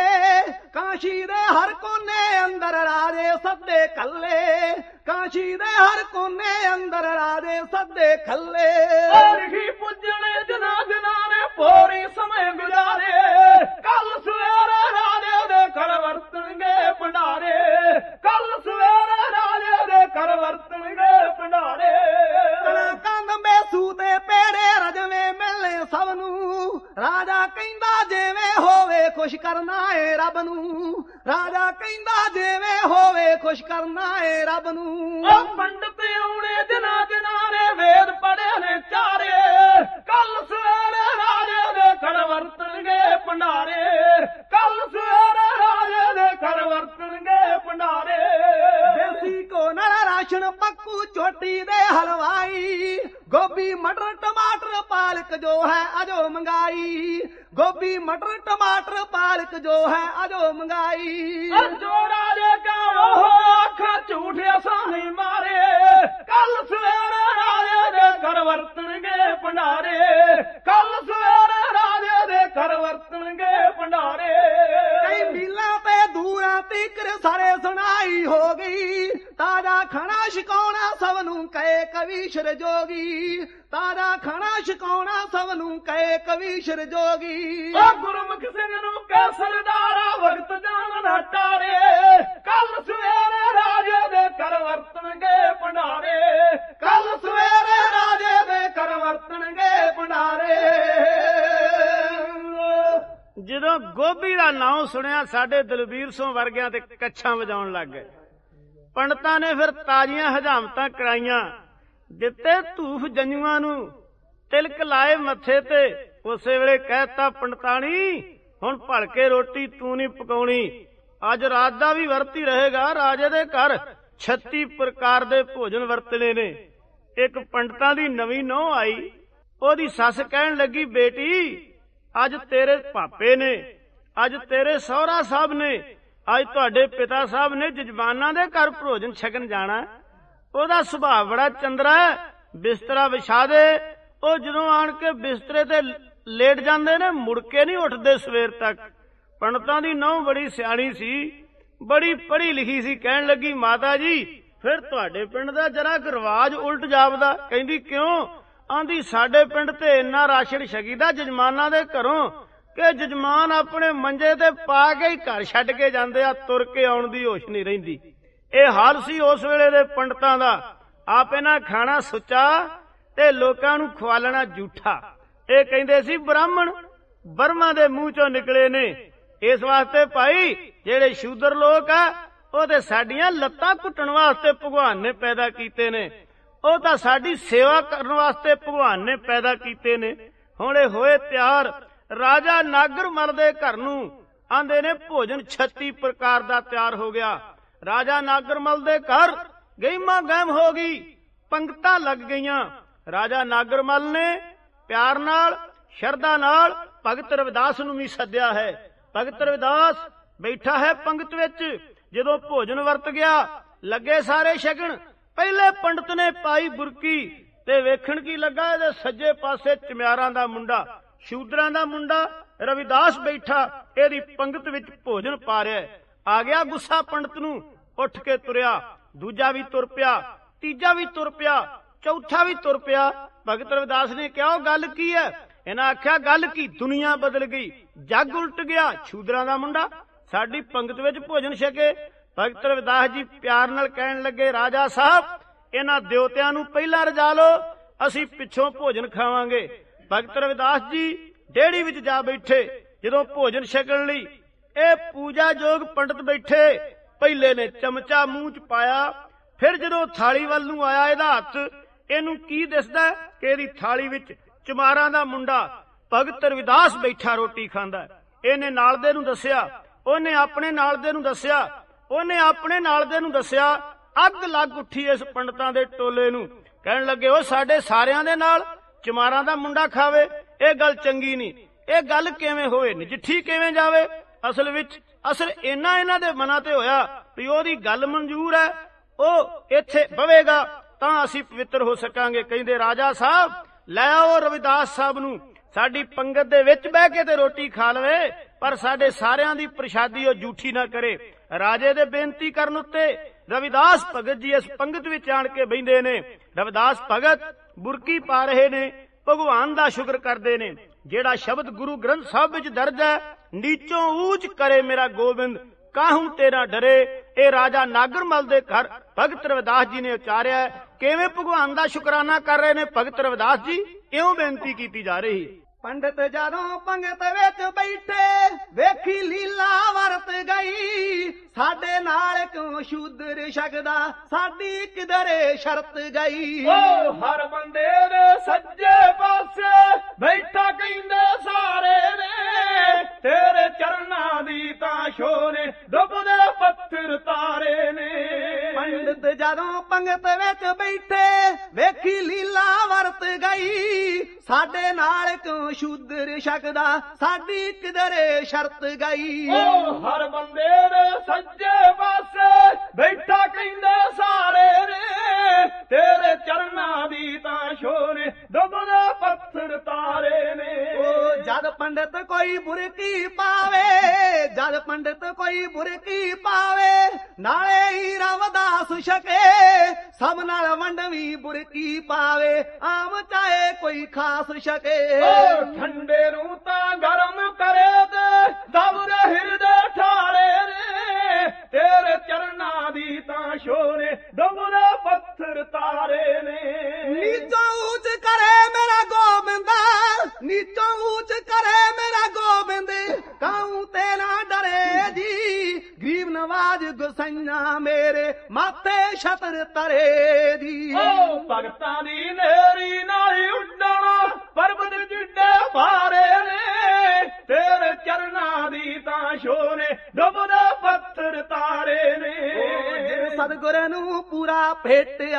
ਕਾਸ਼ੀ ਦੇ ਹਰ ਕੋਨੇ ਅੰਦਰ ਰਾਜੇ ਸੱਦੇ ਕੱਲੇ, ਕਾਸ਼ੀ ਦੇ ਹਰ ਕੋਨੇ ਅੰਦਰ ਰਾਜੇ ਸੱਦੇ ਖੱਲੇ। ਰਿਖੀ ਪੁੱਜਣੇ ਜਨਾ ਜਨਾ ਨੇ ਪੋਰੀ ਸਮੇਂ ਗੁਜ਼ਾਰੇ, ਕੱਲ ਸਵੇਰੇ ਰਾਜੇ ਦੇ ਘਰ ਵਰਤਣਗੇ ਭੰਡਾਰੇ, ਕੱਲ ਸਵੇਰੇ ਰਾਜੇ ਦੇ ਘਰ ਵਰਤਣਗੇ ਭੰਡਾਰੇ। ਕੰਦੰਬੇ ਸੂਤੇ ਪੇੜੇ ਰਜਵੇਂ ਮਿਲਣੇ ਸਭ ਨੂੰ, ਰਾਜਾ ਕਹਿੰਦਾ ਜਿਵੇਂ ਹੋਵੇ ਖੁਸ਼ ਕਰਨਾ ਏ ਰੱਬ ਨੂੰ, ਰਾਜਾ ਕਹਿੰਦਾ ਜਿਵੇਂ ਹੋਵੇ ਖੁਸ਼ ਕਰਨਾ ਏ ਰੱਬ ਨੂੰ। ਉਹ ਪੰਡਤ ਆਉਣੇ ਜਨਾ ਜਨਾ ਨੇ ਵੇਦ ਪੜ੍ਹੇ ਨੇ ਚਾਰੇ, ਕੱਲ ਸਵੇਰੇ ਰਾਜੇ ਦੇ ਘਰ ਵਰਤਣਗੇ ਭੰਡਾਰੇ, ਕੱਲ ਸਵੇਰੇ ਰਾਜੇ ਦੇ ਘਰ ਵਰਤਣਗੇ ਭੰਡਾਰੇ। ਦੇਸੀ ਕੋ ਨਾਲ ਰਾਸ਼ਨ ਪੱਕੂ ਚੋਟੀ ਦੇ ਹਲਵਾਈ, ਗੋਭੀ ਮਟਰ ਟਮਾਟਰ ਪਾਲਕ ਜੋ ਹੈ ਅਜੋ ਮੰਗਾਈ, ਗੋਭੀ ਮਟਰ ਟਮਾਟਰ ਪਾਲਕ ਜੋ ਹੈ ਅਜੋ ਮੰਗਾਈ। ਜੋ ਰਾਜੇ ਕਾ ਉਹ ਆਖਾਂ ਝੂਠ ਅਸਾਂ ਨਹੀਂ ਮਾਰੇ, ਕੱਲ ਸਵੇਰੇ ਰਾਜੇ ਦੇ ਘਰ ਵਰਤਣਗੇ ਭੰਡਾਰੇ, ਕੱਲ ਸਵੇਰੇ ਰਾਜੇ ਦੇ ਕਰ ਵਰਤਣਗੇ ਭੰਡਾਰੇ। ਕਈ ਮੀਲਾਂ ਤੇ ਦੂਰਾਂ ਤੀਕਰ ਸਾਰੇ ਸੁਣਾਈ ਹੋ ਗਈ, ਤਾਜ਼ਾ ਖਾਣਾ ਛਕਾਉਣਾ ਸਭ ਨੂੰ ਕਹੇ ਕਵੀਸ਼ਰ ਜੋਗੀ, ਤਾਜ਼ਾ ਖਾਣਾ ਛਕਾਉਣਾ ਸਭ ਨੂੰ ਕਹੇ ਕਵੀਸ਼ਰ ਜੋਗੀ। ਓ ਗੁਰਮੁਖ ਸਿੰਘ ਨੂੰ ਕਹਿ ਸਰਦਾਰਾ ਵਕਤ ਜਾਣ ਨਾ ਟਾਰੇ, ਕੱਲ ਸਵੇਰੇ ਰਾਜੇ ਦੇ ਕਰ ਵਰਤਣਗੇ ਭੰਡਾਰੇ, ਕੱਲ ਸਵੇਰੇ ਰਾਜੇ ਦੇ ਕਰ ਵਰਤਣਗੇ ਭੰਡਾਰੇ। ਜਦੋਂ ਗੋਭੀ ਦਾ ਨਾਂ ਸੁਣਿਆ ਸਾਡੇ ਦਲਬੀਰ ਸਿੰਘ ਵਰਗਿਆਂ ਤੇ ਕੱਛਾਂ ਵਜਾਉਣ ਲੱਗ ਗਏ। ਪੰਡਤਾਂ ਨੇ ਫਿਰ ਤਾਜ਼ੀਆਂ ਹਜਾਮਤਾਂ ਕਰਾਈਆਂ, ਦਿੱਤੇ ਧੂਫ ਜੰਜੂਆਂ ਨੂੰ, ਤਿਲਕ ਲਾਏ ਮੱਥੇ ਤੇ। ਉਸੇ ਵੇਲੇ ਕਹਿਤਾ ਪੰਡਤਾਣੀ ਹੁਣ ਭਲਕੇ ਰੋਟੀ ਤੂੰ ਨਹੀਂ ਪਕਾਉਣੀ, ਅੱਜ ਰਾਤ ਦਾ ਵੀ ਵਰਤੀ ਰਹੇਗਾ। ਰਾਜੇ ਦੇ ਘਰ ਛੱਤੀ ਪ੍ਰਕਾਰ ਦੇ ਭੋਜਨ ਵਰਤਣੇ ਨੇ। ਇੱਕ ਪੰਡਤਾਂ ਦੀ ਨਵੀਂ ਨੂੰਹ ਆਈ, ਉਹਦੀ ਸੱਸ ਕਹਿਣ ਲੱਗੀ ਬੇਟੀ ਅੱਜ ਤੇਰੇ ਭਾਪੇ ਨੇ, ਅੱਜ ਤੇਰੇ ਸਹੁਰਾ ਸਾਹਿਬ ਨੇ, ਅੱਜ ਤੁਹਾਡੇ ਪਿਤਾ ਸਾਹਿਬ ਨੇ ਜਜਮਾਨਾਂ ਦੇ ਘਰ ਭੋਜਨ ਛਕਣ ਜਾਣਾ। ਉਹਦਾ ਸੁਭਾਅ ਬੜਾ ਚੰਦਰਾ ਹੈ, ਬਿਸਤਰਾ ਵਿਛਾ ਦੇ। ਉਹ ਜਦੋਂ ਆਣ ਕੇ ਬਿਸਤਰੇ ਤੇ ਲੇਟ ਜਾਂਦੇ ਨੇ, ਮੁੜ ਕੇ ਨਹੀਂ ਉੱਠਦੇ ਸਵੇਰ ਤੱਕ। ਪੰਡਤਾਂ ਦੀ ਨੂੰਹ ਬੜੀ ਸਿਆਣੀ ਸੀ, ਬੜੀ ਪੜ੍ਹੀ ਲਿਖੀ ਸੀ। ਕਹਿਣ ਲੱਗੀ ਮਾਤਾ ਜੀ ਫਿਰ ਤੁਹਾਡੇ ਪਿੰਡ ਦਾ ਜਰਾ ਕੁ ਰਿਵਾਜ ਉਲਟ ਜਾਪਦਾ। ਕਹਿੰਦੀ ਕਿਉਂ? ਆਂਦੀ ਸਾਡੇ ਪਿੰਡ ਤੇ ਇੰਨਾ ਰਾਸ਼ਨ ਛਕੀਦਾ ਜਜਮਾਨਾਂ ਦੇ ਘਰੋਂ ਕਿ ਜਜਮਾਨ ਆਪਣੇ ਮੰਜੇ ਤੇ ਪਾ ਕੇ ਹੀ ਘਰ ਛੱਡ ਕੇ ਜਾਂਦੇ ਆ, ਤੁਰ ਕੇ ਆਉਣ ਦੀ ਹੋਸ਼ ਨਹੀਂ ਰਹਿੰਦੀ। ਇਹ ਹਾਲ ਸੀ ਉਸ ਵੇਲੇ ਦੇ ਪੰਡਤਾਂ ਦਾ। ਆਪ ਇਹਨਾਂ ਖਾਣਾ ਸੁੱਚਾ ਤੇ ਲੋਕਾਂ ਨੂੰ ਖਵਾਲਣਾ ਝੂਠਾ। ਇਹ ਕਹਿੰਦੇ ਸੀ ਬ੍ਰਾਹਮਣ ਬਰਮਾ ਦੇ ਮੂੰਹ ਚੋਂ ਨਿਕਲੇ ਨੇ। ਇਸ ਵਾਸਤੇ ਭਾਈ ਜਿਹੜੇ ਸ਼ੂਦਰ ਲੋਕ ਆ ਉਹ ਤੇ ਸਾਡੀਆਂ ਲੱਤਾਂ ਘੁੱਟਣ ਵਾਸਤੇ ਭਗਵਾਨ ਨੇ ਪੈਦਾ ਕੀਤੇ ਨੇ, ਉਹ ਤਾਂ ਸਾਡੀ ਸੇਵਾ ਕਰਨ ਵਾਸਤੇ ਭਗਵਾਨ ਨੇ ਪੈਦਾ ਕੀਤੇ ਨੇ। ਹੁਣ ਇਹ ਹੋਏ ਤਿਆਰ ਰਾਜਾ ਨਾਗਰ ਮਲ ਦੇ ਘਰ ਨੂੰ। ਆਂਦੇ ਨੇ ਭੋਜਨ ਛੱਤੀ ਪ੍ਰਕਾਰ ਦਾ ਤਿਆਰ ਹੋ ਗਿਆ। ਰਾਜਾ ਨਾਗਰਮਲ ਦੇ ਘਰ ਗਹਿਮਾ ਗਹਿਮ ਹੋ ਗਈ, ਪੰਗਤਾਂ ਲੱਗ ਗਈਆਂ। ਰਾਜਾ ਨਾਗਰਮਲ ਨੇ ਪਿਆਰ ਨਾਲ ਸ਼ਰਧਾ ਨਾਲ ਭਗਤ ਰਵਿਦਾਸ ਨੂੰ ਵੀ ਸੱਦਿਆ ਹੈ। ਭਗਤ ਰਵਿਦਾਸ ਬੈਠਾ ਹੈ ਪੰਗਤ ਵਿੱਚ। ਜਦੋਂ ਭੋਜਨ ਵਰਤ ਗਿਆ, ਲੱਗੇ ਸਾਰੇ ਛਕਣ। ਪਹਿਲੇ ਪੰਡਤ ਨੇ ਪਾਈ ਬੁਰਕੀ ਤੇ ਵੇਖਣ ਕੀ ਲੱਗਾ, ਇਹਦੇ ਸੱਜੇ ਪਾਸੇ ਚਮਿਆਰਾਂ ਦਾ ਮੁੰਡਾ, ਸ਼ੂਦਰਾਂ ਦਾ ਮੁੰਡਾ ਰਵਿਦਾਸ ਬੈਠਾ, ਇਹਦੀ ਪੰਗਤ ਵਿੱਚ ਭੋਜਨ ਪਾ ਰਿਹਾ। ਆ ਗਿਆ ਗੁੱਸਾ ਪੰਡਤ ਨੂੰ, ਉੱਠ ਕੇ ਤੁਰਿਆ। ਦੂਜਾ ਵੀ ਤੁਰ ਪਿਆ, ਤੀਜਾ ਵੀ ਤੁਰ ਪਿਆ, ਚੌਥਾ ਵੀ ਤੁਰ ਪਿਆ। ਭਗਤ ਰਵਿਦਾਸ ਨੇ ਕਿਹਾ ਉਹ ਗੱਲ ਕੀ ਹੈ? ਇਹਨਾਂ ਆਖਿਆ ਗੱਲ ਕੀ, ਦੁਨੀਆ ਬਦਲ ਗਈ, ਜੱਗ ਉਲਟ ਗਿਆ। ਸ਼ੂਦਰਾਂ ਦਾ ਮੁੰਡਾ ਸਾਡੀ ਪੰਗਤ ਵਿੱਚ ਭੋਜਨ ਛਕੇ। ਭਗਤ ਰਵਿਦਾਸ ਜੀ ਪਿਆਰ ਨਾਲ ਕਹਿਣ ਲੱਗੇ ਰਾਜਾ ਸਾਹਿਬ ਇਹਨਾਂ ਦਿਉਤਿਆਂ ਨੂੰ ਪਹਿਲਾਂ ਰਜਾ ਲਓ, ਅਸੀਂ ਪਿੱਛੋਂ ਭੋਜਨ ਖਾਵਾਂਗੇ। ਭਗਤ ਰਵਿਦਾਸ ਜੀ ਡੇੜੀ ਵਿੱਚ ਜਾ ਬੈਠੇ। ਜਦੋਂ ਭੋਜਨ ਛਕਣ ਲਈ ਇਹ ਪੂਜਾ ਯੋਗ ਪੰਡਤ ਬੈਠੇ, ਪਹਿਲੇ ਨੇ ਚਮਚਾ ਮੂੰਹ ਚ ਪਾਇਆ। ਫਿਰ ਜਦੋਂ ਥਾਲੀ ਵੱਲ ਨੂੰ ਆਇਆ ਇਹਦਾ ਹੱਥ, ਇਹਨੂੰ ਕੀ ਦਿਸਦਾ ਕਿ ਇਹਦੀ ਥਾਲੀ ਵਿੱਚ ਚਮਾਰਾਂ ਦਾ ਮੁੰਡਾ ਭਗਤ ਰਵਿਦਾਸ ਬੈਠਾ ਰੋਟੀ ਖਾਂਦਾ। ਇਹਨੇ ਨਾਲ ਦੇ ਨੂੰ ਦੱਸਿਆ, ਉਹਨੇ ਆਪਣੇ ਨਾਲ ਦੇ ਨੂੰ ਦੱਸਿਆ, ਉਹਨੇ ਆਪਣੇ ਨਾਲ ਦੇ ਨੂੰ ਦੱਸਿਆ। ਅੱਗ ਲੱਗ ਉੱਠੀ ਇਸ ਪੰਡਤਾਂ ਦੇ ਟੋਲੇ ਨੂੰ। ਕਹਿਣ ਲੱਗੇ ਉਹ ਸਾਡੇ ਸਾਰਿਆਂ ਦੇ ਨਾਲ ਚਮਾਰਾਂ ਦਾ ਮੁੰਡਾ ਖਾਵੇ, ਇਹ ਗੱਲ ਚੰਗੀ ਨਹੀਂ। ਇਹ ਗੱਲ ਕਿਵੇਂ ਹੋਵੇ, ਨਜਿੱਠੀ ਕਿਵੇਂ ਜਾਵੇ? ਅਸਲ ਵਿੱਚ ਅਸਰ ਇਹਨਾਂ ਇਹਨਾਂ ਦੇ ਮਨਾਂ ਤੇ ਹੋਇਆ ਵੀ ਉਹਦੀ ਗੱਲ ਮਨਜ਼ੂਰ ਹੈ, ਉਹ ਇੱਥੇ ਬਵੇਗਾ ਤਾਂ ਅਸੀਂ ਪਵਿੱਤਰ ਹੋ ਸਕਾਂਗੇ। ਕਹਿੰਦੇ ਰਾਜਾ ਸਾਹਿਬ ਲੈ ਆਓ ਰਵਿਦਾਸ ਸਾਹਿਬ ਨੂੰ, ਸਾਡੀ ਪੰਗਤ ਦੇ ਵਿੱਚ ਬਹਿ ਕੇ ਤੇ ਰੋਟੀ ਖਾ ਲਵੇ, ਪਰ ਸਾਡੇ ਸਾਰਿਆਂ ਦੀ ਪ੍ਰਸ਼ਾਦੀ ਉਹ ਝੂਠੀ ਨਾ ਕਰੇ। ਰਾਜੇ ਦੇ ਬੇਨਤੀ ਕਰਨ ਉੱਤੇ ਰਵਿਦਾਸ ਭਗਤ ਜੀ ਇਸ ਪੰਗਤ ਵਿੱਚ ਆਣ ਕੇ ਬਹਿੰਦੇ ਨੇ। ਰਵਿਦਾਸ ਭਗਤ ਬੁਰਕੀ ਪਾ ਰਹੇ ਨੇ, ਭਗਵਾਨ ਦਾ ਸ਼ੁਕਰ ਕਰਦੇ ਨੇ। ਜਿਹੜਾ ਸ਼ਬਦ ਗੁਰੂ ਗ੍ਰੰਥ ਸਾਹਿਬ ਵਿੱਚ ਦਰਜ ਹੈ, ਨੀਚੋਂ ਊਚ ਕਰੇ ਮੇਰਾ ਗੋਬਿੰਦ ਕਾਹੂ ਤੇਰਾ ਡਰੇ, ਇਹ ਰਾਜਾ ਨਾਗਰਮਲ ਦੇ ਘਰ ਭਗਤ ਰਵਿਦਾਸ ਜੀ ਨੇ ਉਚਾਰਿਆ। ਕਿਵੇਂ ਭਗਵਾਨ ਦਾ ਸ਼ੁਕਰਾਨਾ ਕਰ ਰਹੇ ਨੇ ਭਗਤ ਰਵਿਦਾਸ ਜੀ, ਇਉਂ ਬੇਨਤੀ ਕੀਤੀ ਜਾ ਰਹੀ। ਪੰਡਤ ਜਦੋਂ ਪੰਗਤ ਵਿੱਚ ਬੈਠੇ, ਵੇਖੀ ਲੀਲਾ ਵਰਤ ਗਈ, ਸਾਡੇ ਨਾਲ ਕਿਉਂ ਸ਼ੂਦਰ ਛਕਦਾ, ਸਾਡੀ ਕਿਧਰੇ ਸ਼ਰਤ ਗਈ। ਓ ਹਰ ਬੰਦੇ ਦੇ ਸੱਜੇ ਪਾਸੇ ਬੈਠਾ ਕਹਿੰਦੇ ਸਾਰੇ ਨੇ, ਤੇਰੇ ਚਰਨਾਂ ਦੀ ਤਾਂ ਸ਼ੋਰੇ ਡੁੱਬਦੇ ਪੱਥਰ ਤਾਰੇ ਨੇ। ਪੰਡਤ ਜਦੋਂ ਪੰਗਤ ਵਿੱਚ ਬੈਠੇ, ਵੇਖੀ ਲੀਲਾ ਵਰਤ ਗਈ, ਸਾਡੇ ਨਾਲ ਕਿਉਂ ਸ਼ੂਦਰ ਛਕਦਾ, ਸਾਡੀ ਕਿਧਰੇ ਸ਼ਰਤ ਗਈ। ਓ ਹਰ ਬੰਦੇ ਦੇ ਸੱਜੇ ਪਾਸੇ ਬੈਠਾ ਕਹਿੰਦੇ ਸਾਰੇ ਨੇ, ਤੇਰੇ ਚਰਨਾਂ ਦੀ ਤਾਂ ਸ਼ੋਰੇ ਡੁੱਬਦੇ ਪੱਥਰ ਤਾਰੇ ਨੇ। ਓ ਜਦ ਪੰਡਤ ਕੋਈ ਬੁਰਕੀ ਪਾਵੇ, ਜਦ ਪੰਡਤ ਕੋਈ ਬੁਰਕੀ ਪਾਵੇ, ਨਾਲੇ ਹੀ ਰਵਦਾਸ ਛਕੇ, ਸਭ ਨਾਲ ਵੰਡਵੀ ਬੁਰਕੀ ਪਾਵੇ, ਆਮ ਚਾਹੇ ਕੋਈ ਖਾਸ ਛਕੇ। ਠੰਡੇ ਨੂੰ ਤਾਂ ਗਰਮ ਕਰੇ ਤੇ ਦਬਰੇ ਹਿਰਦੇ ਠਾਰੇ ਨੇ, ਤੇਰੇ ਚਰਨਾਂ ਦੀ ਤਾਂ ਸ਼ੋਰੇ ਡੁੱਬਦੇ ਪੱਥਰ ਤਾਰੇ ਨੇ। ਨੀਚੋਂ ਉੱਚ ਕਰੇ ਮੇਰਾ ਗੋਬਿੰਦਾ, ਨੀਚੋਂ ਉੱਚ ਕਰੇ ਮੇਰਾ ਗੋਬਿੰਦ, ਕਾਹੂ ਤੇ ਨਾ ਡਰੇ ਜੀ, ਗਰੀਬ ਨਵਾਜ ਗੁਸਈਆਂ ਮੇਰੇ ਮਾਥੇ ਛਤਰ ਤਰੇ ਦੀ। ਓ ਭਗਤਾਂ ਦੀ ਨੇਰੀ ਨਾਲ ਉੱਡਣਾ ਪਰਬਤ ਜਿੱਡੇ ਭਾਰੇ ਨੇ, ਤੇਰੇ ਚਰਨਾਂ ਦੀ ਤਾਂ ਸ਼ੋਰੇ ਡੁੱਬਦੇ ਪੱਥਰ ਤਾਰੇ ਨੇ। ਜਿਨ ਸਤਿਗੁਰ ਨੂੰ ਪੂਰਾ ਭੇਟਿਆ,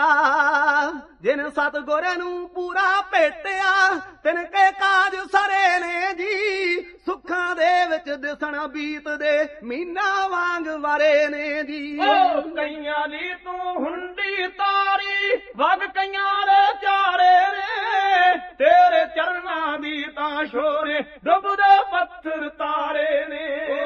ਜਿਨ ਸਤਿਗੁਰ ਨੂੰ ਪੂਰਾ ਭੇਟਿਆ, ਤਿਨ ਕੇ ਕਾਜ ਸਰੇ ਨੇ ਜੀ, ਸੁੱਖਾਂ ਦੇ ਵਿੱਚ ਦਿਸਣ ਬੀਤਦੇ ਮੀਨਾ ਵਾਂਗ ਵਾਰੇ ਨੇ ਜੀ। ਓ ਕਈਆਂ ਦੀ ਤੂੰ ਹੁੰਡੀ ਤਾਰੀ, ਵਗ ਕਈਆਂ ਦੇ ਚਾਰੇ ਨੇ, ਤੇਰੇ ਚਰਨਾਂ ਦੀ ਤਾਂ ਸ਼ੋਰੇ ਡੁੱਬਦੇ ਪੱਥਰ ਤਾਰੇ ਨੇ।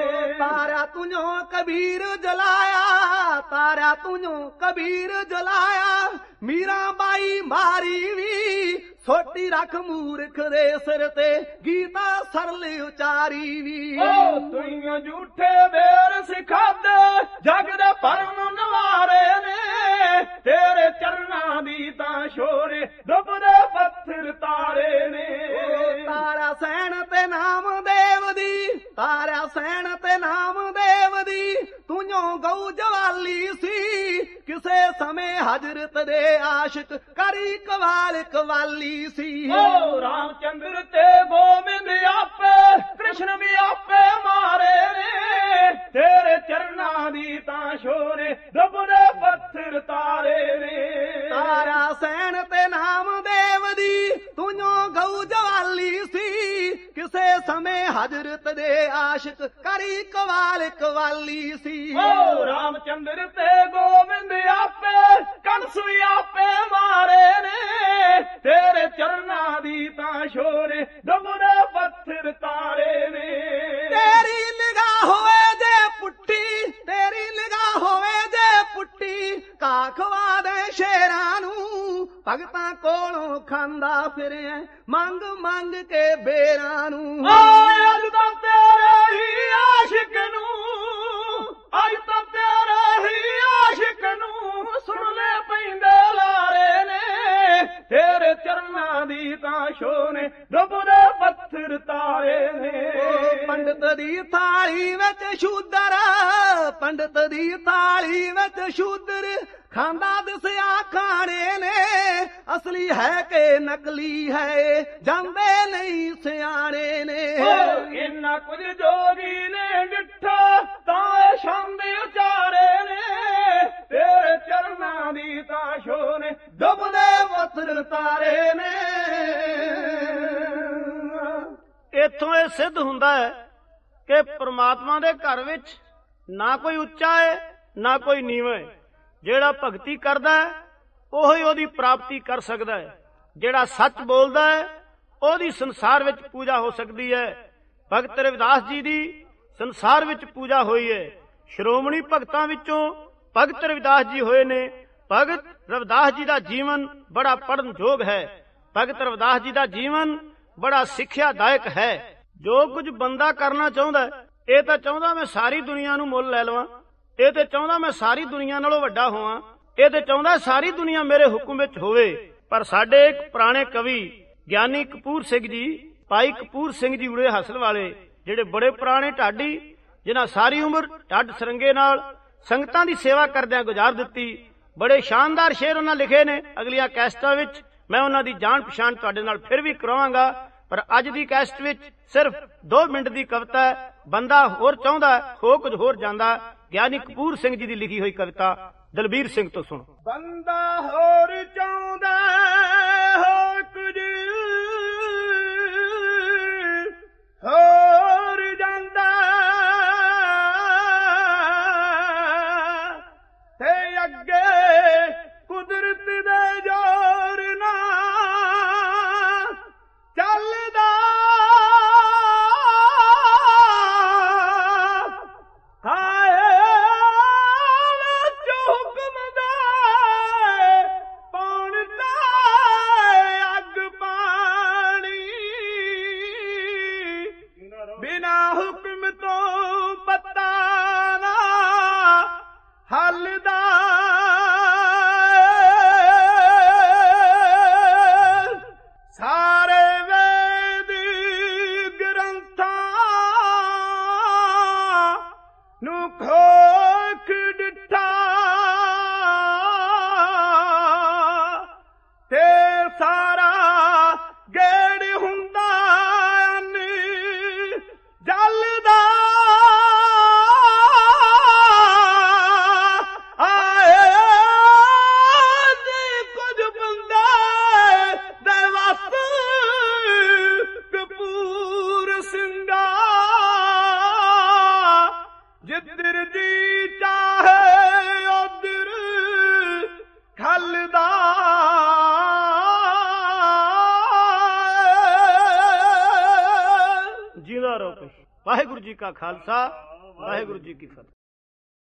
ਤਾਰਿਆ ਤੁਝੋਂ ਕਬੀਰ ਜਲਾਇਆ, ਤਾਰਿਆ ਤੁਝੋਂ ਕਬੀਰ ਜਲਾਇਆ, ਮੀਰਾ ਬਾਈ ਮਾਰੀ ਵੀ, ਸੋਟੀ ਰੱਖ ਮੂਰਖ ਦੇ ਸਿਰ ਤੇ, ਗੀਤਾ ਸਰਲ ਉਚਾਰੀ ਵੀ। ਓ ਤੁਈਆਂ ਝੂਠੇ ਬੇਰ ਸਿਖਾਦੇ, ਜਗ ਦੇ ਭਰਮ ਨਵਾਰੇ ਨੇ, ਤੇਰੇ ਚਰਨਾਂ ਦੀ ਤਾਂ ਸ਼ੋਰੇ ਡੁੱਬਦੇ ਪੱਥਰ ਤਾਰੇ ਨੇ। ਤਾਰਾ ਸੈਣ ਤੇ ਨਾਮਦੇਵ ਦੀ, ਤਾਰਾ ਸੈਣ ਤੇ ਨਾਮਦੇਵ ਦੀ, ਤੁਝੋਂ ਗਊ ਜਵਾਲੀ ਸੀ, ਕਿਸੇ ਸਮੇਂ ਹਜ਼ਰਤ ਦੇ ਆਸ਼ਿਕ ਕਰੀ ਕਵਾਲ ਕਵਾਲੀ ਸੀ। ਓ ਰਾਮਚੰਦਰ ਤੇ ਗੋਬਿੰਦ ਆਪੇ, ਕ੍ਰਿਸ਼ਨ ਵੀ ਆਪੇ ਮਾਰੇ ਨੇ, ਤੇਰੇ ਚਰਨਾਂ ਦੀ ਤਾਂ ਸ਼ੋਰੇ ਡੁੱਬਦੇ ਪੱਥਰ ਤਾਰੇ ਨੇ। ਤਾਰਾ ਸੈਣ ਤੇ ਨਾਮਦੇਵ ਦੀ, ਤੁਝੋਂ ਗਊ ਜਵਾਲੀ ਸੀ, ਕਿਸੇ ਸਮੇਂ ਹਜ਼ਰਤ ਦੇ ਆਸ਼ਿਕ ਕਰੀ ਕਵਾਲ ਕਵਾਲੀ ਸੀ। ਓ ਰਾਮਚੰਦਰ ਤੇ ਗੋਬਿੰਦ ਆਪੇ, ਕੰਸ ਵੀ ਆਪੇ ਮਾਰੇ ਨੇ, ਤੇਰੇ ਚਰਨਾਂ ਦੀ ਤਾਂ ਸ਼ੋਰੇ ਡੁੱਬਦੇ ਪੱਥਰ ਤਾਰੇ ਨੇ। ਤੇਰੀ ਨਿਗਾਹ ਹੋਵੇ ਜੇ ਪੁੱਟੀ, ਤੇਰੀ ਨਿਗਾਹ ਹੋਵੇ ਜੇ ਪੁੱਟੀ, ਕਾਖਵਾ ਦੇ ਸ਼ੇਰਾਂ ਨੂੰ, ਭਗਤਾਂ ਕੋਲੋਂ ਖਾਂਦਾ ਫਿਰਿਆ ਮੰਗ ਮੰਗ ਕੇ ਬੇਰਾਂ ਨੂੰ। ਅੱਜ ਤਾਂ ਤੇਰੇ ਹੀ ਆਸ਼ਿਕ ਨੂੰ, ਅੱਜ ਤਾਂ ਤੇਰੇ ਹੀ ਆਸ਼ਿਕ ਨੂੰ, ਸੁਣ ਲੈ ਪੈਂਦੇ ਲਾਰੇ ਨੇ, ਤੇਰੇ ਚਰਨਾਂ ਦੀ ਤਾਂ ਸ਼ੋਰੇ ਡੁੱਬਦੇ ਪੱਥਰ ਤਾਰੇ ਨੇ। ਪੰਡਤ ਦੀ ਥਾਲੀ ਵਿੱਚ ਸ਼ੂਦਰ, ਪੰਡਤ ਦੀ ਥਾਲੀ ਵਿੱਚ ਸ਼ੂਦਰ, ਖਾਂਦਾ ਦਿਸਿਆ ਖਾਣੇ ਨੇ, ਅਸਲੀ ਹੈ ਕਿ ਨਕਲੀ ਹੈ, ਜਾਂਦੇ ਨਹੀਂ ਸਿਆਣੇ ਨੇ। ਇੰਨਾ ਕੁਝ ਜੋਗੀ ਨੇ ਡਿੱਠਾ, ਤਾਂ ਸ਼ੰਦ ਉਚਾਰੇ ਨੇ, ਤੇਰੇ ਚਰਨਾਂ ਦੀ ਤਾਂ ਸ਼ੋਰੇ ਡੁੱਬਦੇ ਪੱਥਰ ਤਾਰੇ ਨੇ। ਇੱਥੋਂ ਇਹ ਸਿੱਧ ਹੁੰਦਾ ਹੈ ਕਿ ਪ੍ਰਮਾਤਮਾ ਦੇ ਘਰ ਵਿੱਚ ਨਾ ਕੋਈ ਉੱਚਾ ਹੈ ਨਾ ਕੋਈ ਨੀਵਾਂ ਹੈ। ਜਿਹੜਾ ਭਗਤੀ ਕਰਦਾ ਹੈ ਉਹੀ ਉਹਦੀ ਪ੍ਰਾਪਤੀ ਕਰ ਸਕਦਾ ਹੈ। ਜਿਹੜਾ ਸੱਚ ਬੋਲਦਾ ਹੈ ਉਹਦੀ ਸੰਸਾਰ ਵਿੱਚ ਪੂਜਾ ਹੋ ਸਕਦੀ ਹੈ। ਭਗਤ ਰਵਿਦਾਸ ਜੀ ਦੀ ਸੰਸਾਰ ਵਿੱਚ ਪੂਜਾ ਹੋਈ ਹੈ। ਸ਼੍ਰੋਮਣੀ ਭਗਤਾਂ ਵਿੱਚੋਂ ਭਗਤ ਰਵਿਦਾਸ ਜੀ ਹੋਏ ਨੇ। ਭਗਤ ਰਵਿਦਾਸ ਜੀ ਦਾ ਜੀਵਨ ਬੜਾ ਪੜ੍ਹਨ ਯੋਗ ਹੈ। ਭਗਤ ਰਵਿਦਾਸ ਜੀ ਦਾ ਜੀਵਨ ਬੜਾ ਸਿੱਖਿਆਦਾਇਕ ਹੈ। ਜੋ ਕੁਝ ਬੰਦਾ ਕਰਨਾ ਚਾਹੁੰਦਾ ਇਹ ਤਾਂ ਚਾਹੁੰਦਾ ਮੈਂ ਸਾਰੀ ਦੁਨੀਆ ਨੂੰ ਮੁੱਲ ਲੈ ਲਵਾਂ, ਇਹ ਤੇ ਚਾਹੁੰਦਾ ਮੈਂ ਸਾਰੀ ਦੁਨੀਆ ਨਾਲੋਂ ਵੱਡਾ ਹੋਵਾਂ, ਇਹ ਤੇ ਚਾਹੁੰਦਾ ਸਾਰੀ ਦੁਨੀਆ ਮੇਰੇ ਹੁਕਮ ਵਿੱਚ ਹੋਵੇ। ਪਰ ਸਾਡੇ ਇੱਕ ਪੁਰਾਣੇ ਕਵੀ ਗਿਆਨੀ ਕਪੂਰ ਸਿੰਘ ਜੀ, ਭਾਈ ਕਪੂਰ ਸਿੰਘ ਜੀ ਉੜੇ ਹਾਸਲ ਵਾਲੇ, ਜਿਹੜੇ ਬੜੇ ਪੁਰਾਣੇ ਢਾਡੀ, ਜਿਨ੍ਹਾਂ ਸਾਰੀ ਉਮਰ ਢੱਡ ਸਰੰਗੇ ਨਾਲ ਸੰਗਤਾਂ ਦੀ ਸੇਵਾ ਕਰਦਿਆਂ ਗੁਜ਼ਾਰ ਦਿੱਤੀ, ਬੜੇ ਸ਼ਾਨਦਾਰ ਸ਼ੇਰ ਉਹਨਾਂ ਲਿਖੇ ਨੇ। ਅਗਲੀਆਂ ਕੈਸਟਾਂ ਵਿੱਚ ਮੈਂ ਉਹਨਾਂ ਦੀ ਜਾਣ ਪਛਾਣ ਤੁਹਾਡੇ ਨਾਲ ਫਿਰ ਵੀ ਕਰਾਵਾਂਗਾ, ਪਰ ਅੱਜ ਦੀ ਕੈਸਟ ਵਿੱਚ ਸਿਰਫ ਦੋ ਮਿੰਟ ਦੀ ਕਵਿਤਾ ਹੈ। ਬੰਦਾ ਹੋਰ ਚਾਹੁੰਦਾ ਹੋ ਕੁਝ ਹੋਰ ਜਾਂਦਾ। ਗਿਆਨੀ ਕਪੂਰ ਸਿੰਘ ਜੀ ਦੀ ਲਿਖੀ ਹੋਈ ਕਵਿਤਾ ਦਲਬੀਰ ਸਿੰਘ ਤੋਂ ਸੁਣੋ। ਬੰਦਾ ਹੋਰ ਚਾਹੁੰਦਾ ਹੋ ਕੁਝ ਹੋਰ ਜਾਂਦਾ, ਤੇ ਅੱਗੇ ਕੁਦਰਤ ਦੇ ਜ਼ੋਰ ਨਾਲ ਚੱਲਦਾ ਨੂੰ ਖੋਖ ਡਿਠਾ ਤੇ ਸਾਰਾ ਗੇੜ ਹੁੰਦਾ ਨੀ ਜਲਦਾ ਆਏ ਦੇ ਕੁਝ ਬੰਦੇ ਦੇ ਵਸ ਕਪੂਰ ਸਿੰਘਾ ਜਿੱਧਰ ਜੀ ਚਾਹੇ ਉਧਰ ਖਲਦਾ ਜਿੰਦਾ ਰਹੋ। ਵਾਹਿਗੁਰੂ ਜੀ ਕਾ ਖਾਲਸਾ, ਵਾਹਿਗੁਰੂ ਜੀ ਕੀ ਫਤਿਹ।